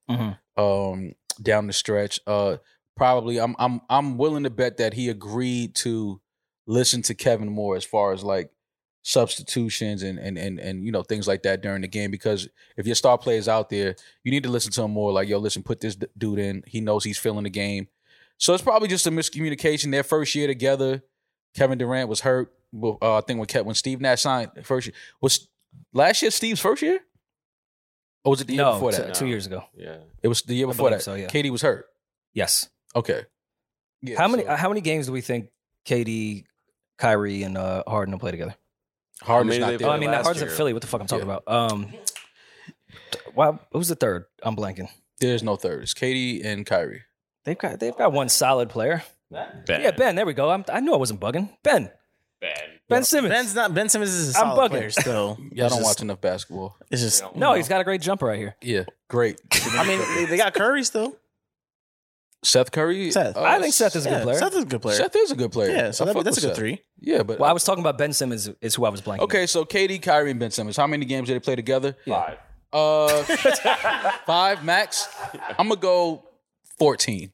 down the stretch. Probably, I'm willing to bet that he agreed to listen to Kevin more as far as like substitutions and you know things like that during the game. Because if your star player's out there, you need to listen to him more. Like, yo, listen, put this dude in. He knows he's feeling the game. So it's probably just a miscommunication. Their first year together, Kevin Durant was hurt. I think when Steve Nash signed first year, was last year Steve's first year? Or was it the year before that? 2 years ago. Yeah. It was the year before that. so, yeah. KD was hurt. Yes. Okay. Yeah, How many games do we think KD, Kyrie, and Harden will play together? Harden's Maybe not they there. Oh, I mean, last Harden's year. at Philly. What the fuck I'm talking Yeah. about? Wow, who's the third? I'm blanking. There's no third. It's KD and Kyrie. They've got one solid player. Ben. Yeah, Ben. There we go. I knew I wasn't bugging. Ben Simmons. Ben Simmons is a I'm solid bugging. player still. Yeah, I It's don't just- watch enough basketball. It's just No, he's got a great jumper right here. Yeah, great. I mean, they got Curry still. Seth Curry. Seth. I think Seth is a good player. Seth is a good player. Seth is a good player. Yeah, so I fuck that's a with good Seth. three. Yeah, but Well, I was talking about Ben Simmons is who I was blanking. okay. So KD, Kyrie, and Ben Simmons. How many games did they play together? 5. 5 max. I'm gonna go 14.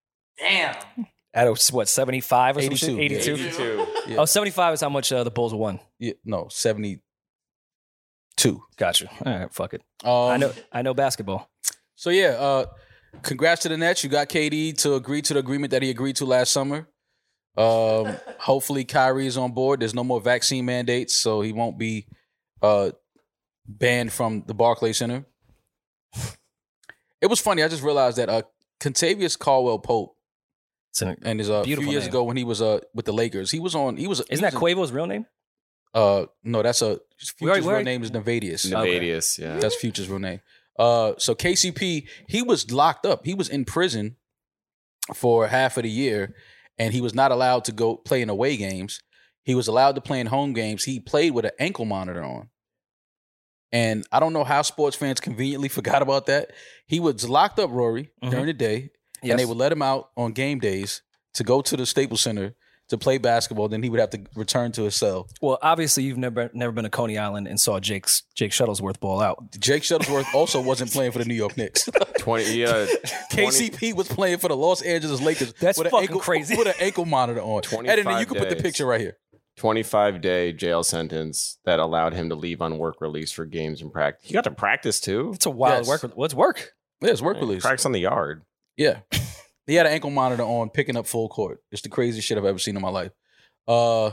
At what, 75 or 82. something? 82. 82. Yeah. Oh, 75 is how much the Bulls won. Yeah, no, 72. Gotcha. All right, fuck it. I know basketball. So yeah, congrats to the Nets. You got KD to agree to the agreement that he agreed to last summer. Hopefully Kyrie is on board. There's no more vaccine mandates, so he won't be banned from the Barclays Center. It was funny. I just realized that Contavious Caldwell Pope, and is a few beautiful years name. ago when he was with the Lakers, he was. Isn't that Quavo's real name? No, that's Future's where- real name is Navadius. Navadius, yeah. That's Future's real name. So KCP, he was locked up. He was in prison for half of the year, and he was not allowed to go play in away games. He was allowed to play in home games. He played with an ankle monitor on. And I don't know how sports fans conveniently forgot about that. He was locked up, Rory, during the day, Yes. and they would let him out on game days to go to the Staples Center to play basketball. Then he would have to return to his cell. Well, obviously you've never been to Coney Island and saw Jake Shuttlesworth ball out. Jake Shuttlesworth also wasn't playing for the New York Knicks. 20. Yeah. 20 KCP was playing for the Los Angeles Lakers. That's with an fucking ankle, crazy. With an ankle monitor on. 25 And then you can put the days. picture right here. 25-day jail sentence that allowed him to leave on work release for games and practice. He got to practice too. It's a wild Yes. work. What's work? Yeah, it's work release. Practice on the yard. Yeah. He had an ankle monitor on, picking up full court. It's the craziest shit I've ever seen in my life.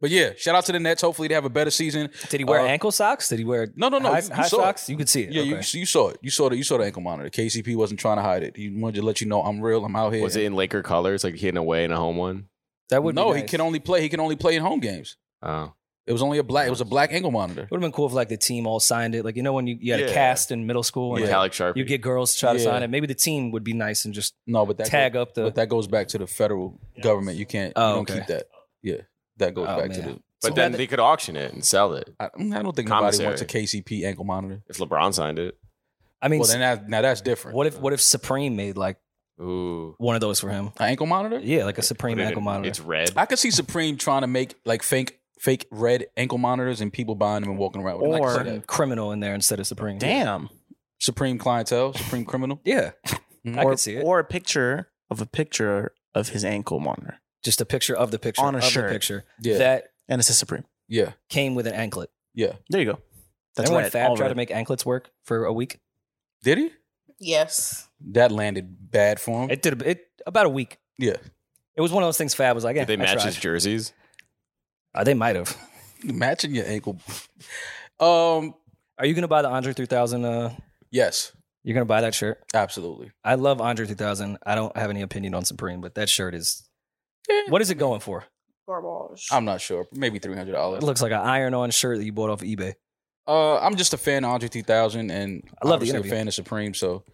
But yeah, shout out to the Nets. Hopefully they have a better season. Did he wear ankle socks? Did he wear No. high You saw socks? it. You could see it. Yeah, Okay. you saw it. You saw the ankle monitor. KCP wasn't trying to hide it. He wanted to let you know I'm real. I'm out here. Was it in Laker colors, like he in a away and a home one? That would No, be nice. he can only play in home games. Oh, It was only a black ankle monitor. It would have been cool if like the team all signed it. Like, you know, when you had a Yeah. cast in middle school and metallic Sharpie. you get girls to try to Yeah. sign it. Maybe the team would be nice and just No, but that tag up the. But that goes back to the federal government. You can't. Oh, you don't okay. keep that. Yeah, that goes Oh, back to man. the. But So then that- they could auction it and sell it I don't think Commissary. nobody wants a KCP ankle monitor. if LeBron signed it. I mean, Well, then now that's different. what if Supreme made like Ooh, one of those for him? An ankle monitor? Yeah, like a Supreme Put it ankle in- monitor. It's red. I could see Supreme trying to make like fake red ankle monitors and people buying them and walking around with them. I can Or- see Putting that. criminal in there instead of Supreme. Damn. Supreme clientele, Supreme criminal. Yeah, I or, could see it. Or a picture of his ankle monitor. Just a picture of the picture On a of shirt. the picture Yeah. that And it says Supreme. Yeah, came with an anklet. yeah. There you go. That's Remember when right. Fab all tried to red. make anklets work for a week? Did he? Yes. That landed bad for him. It did about a week. Yeah. It was one of those things. Fab was like, "Yeah, Did they I match tried." his jerseys? They might have. Matching your ankle. Are you gonna buy the Andre 3000? Yes, You're gonna buy that shirt? absolutely. I love Andre 3000. I don't have any opinion on Supreme, but that shirt is. What is it going for? Garbage. I'm not sure. Maybe It $300. looks like an iron-on shirt that you bought off of eBay. I'm just a fan of Andre 3000, and I love the obviously interview. a fan of Supreme. So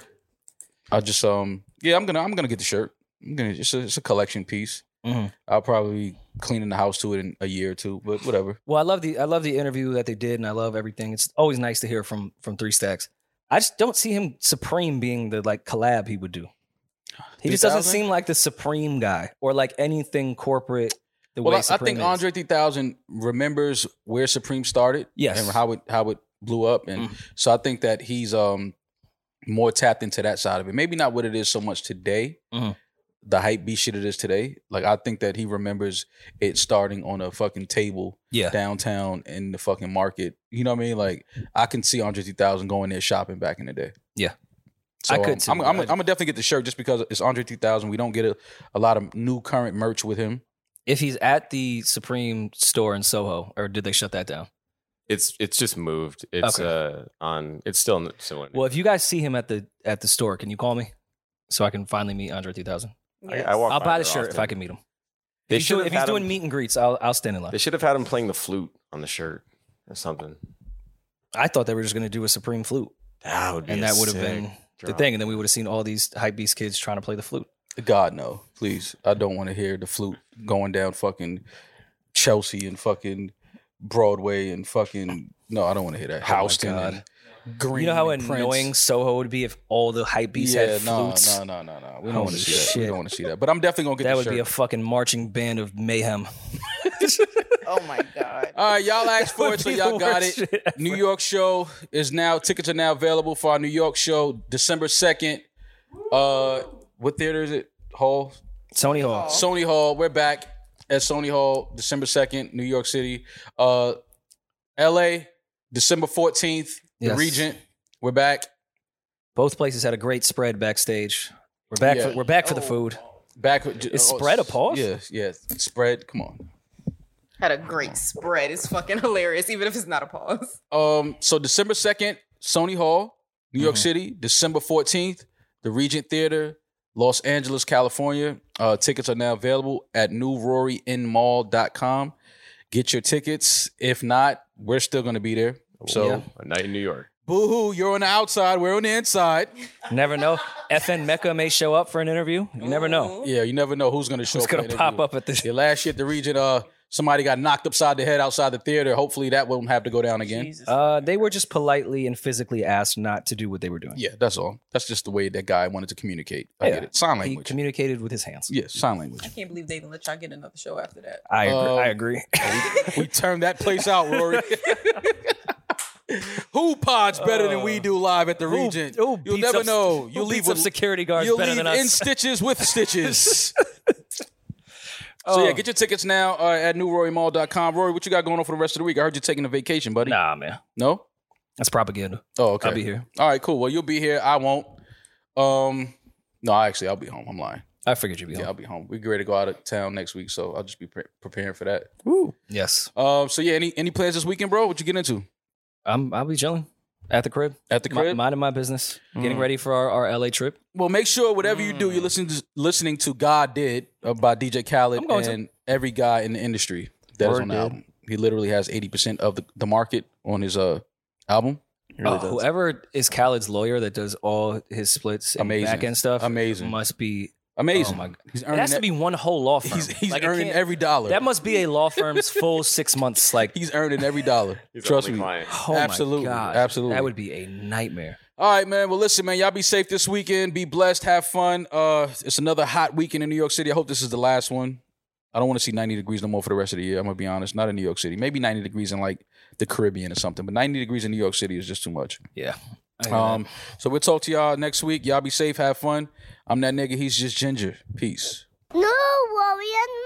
I just yeah, I'm gonna get the shirt. It's a collection piece. Mhm. I'll probably clean in the house to it in a year or two, but whatever. Well, I love the interview that they did, and I love everything. It's always nice to hear from Three Stacks. I just don't see him Supreme being the like collab he would do. He just doesn't 3000? seem like the Supreme guy or like anything corporate. The Well, way I Supreme think is. Andre 3000 remembers where Supreme started, Yes. and how it blew up, and so I think that he's more tapped into that side of it. Maybe not what it is so much today, Mhm. the hype beast shit it is today. Like I think that he remembers it starting on a fucking table Yeah. downtown in the fucking market. You know what I mean? Like I can see Andre 3000 going there shopping back in the day. Yeah. So, I could too. I'm gonna definitely get the shirt just because it's Andre 3000. We don't get a lot of new current merch with him. If he's at the Supreme store in Soho, or did they shut that down? It's just moved. It's it's still in the similar. Well, if you guys see him at the store, can you call me so I can finally meet Andre 3000? I walk I'll by buy the there shirt if often. I can meet him. They If should have he's had doing him, meet and greets, I'll stand in line. They should have had him playing the flute on the shirt or something. I thought they were just going to do a Supreme flute, That would be and a that would have sick been the drop. thing, and then we would have seen all these hypebeast kids trying to play the flute. God no, please. I don't want to hear the flute going down fucking Chelsea and fucking Broadway and fucking no. I don't want to hear that. Houston God. and Green. You know how and Prince. annoying Soho would be if all the hypebeasts Yeah, had flutes? no. We don't Holy want to see that. We shit. don't want to see that. But I'm definitely gonna get That the would shirt. be a fucking marching band of mayhem. Oh my God. All right, y'all asked for Would it, so be y'all the got worst it. shit ever. New York show is now. Tickets are now available for our New York show, December 2nd. What theater is it? Hall. Sony Hall. Sony Hall. We're back at Sony Hall, December 2nd, New York City. LA, December 14th, the Yes. Regent. We're back. Both places had a great spread backstage. We're back. Yeah. We're back for the food. Back. Is spread a pause? Yeah. Spread. Come on. Had a great spread. It's fucking hilarious, even if it's not a pause. So December 2nd, Sony Hall, New York City. December 14th, the Regent Theater, Los Angeles, California. Tickets are now available at newroryinmall.com. Get your tickets. If not, we're still going to be there. So, Yeah. A night in New York. boo-hoo, you're on the outside. We're on the inside. Never know. FN Mecca may show up for an interview. You never know. Yeah, you never know who's going to show Who's up. for gonna the pop interview. up at this? Yeah, last year at the Regent, somebody got knocked upside the head outside the theater. Hopefully that won't have to go down again. Jesus. They were just politely and physically asked not to do what they were doing. Yeah, that's all. That's just the way that guy wanted to communicate. I Yeah. get it. Sign He language. communicated with his hands. Yes, sign language. I can't believe they didn't let y'all get another show after that. I agree. We turned that place out, Rory. Who pods better than we do live at the Regent? Who You'll beats never up- know. who You'll leave beats up with security guards You'll better leave than us. in stitches with stitches. So yeah, get your tickets now at newrorymall.com. Rory, what you got going on for the rest of the week? I heard you're taking a vacation, buddy. Nah, man. No? That's propaganda. Oh, okay. I'll be here. All right, cool. Well, you'll be here. I won't. No, actually, I'll be home. I'm lying. I figured you'd be home. Yeah, I'll be home. We're ready to go out of town next week, so I'll just be preparing for that. Woo. Yes. So yeah, any plans this weekend, bro? What you get into? I'll be chilling at the crib. At the crib? Minding my business. Getting ready for our LA trip. Well, make sure whatever you do, you're listening to God Did by DJ Khaled and every guy in the industry that is on the album. He literally has 80% of the market on his album. Really whoever is Khaled's lawyer that does all his splits and back end stuff must be amazing. Oh my God. He's it has to be one whole law firm. He's earning every dollar. That must be a law firm's full 6 months. Like he's earning every dollar. Trust me. Oh absolutely, my God. absolutely. That would be a nightmare. All right, man. Well, listen, man. Y'all be safe this weekend. Be blessed. Have fun. It's another hot weekend in New York City. I hope this is the last one. I don't want to see 90 degrees no more for the rest of the year. I'm gonna be honest. Not in New York City. Maybe 90 degrees in like the Caribbean or something. But 90 degrees in New York City is just too much. Yeah. So we'll talk to y'all next week. Y'all be safe. Have fun. I'm that nigga. He's just Ginger. Peace. No worry and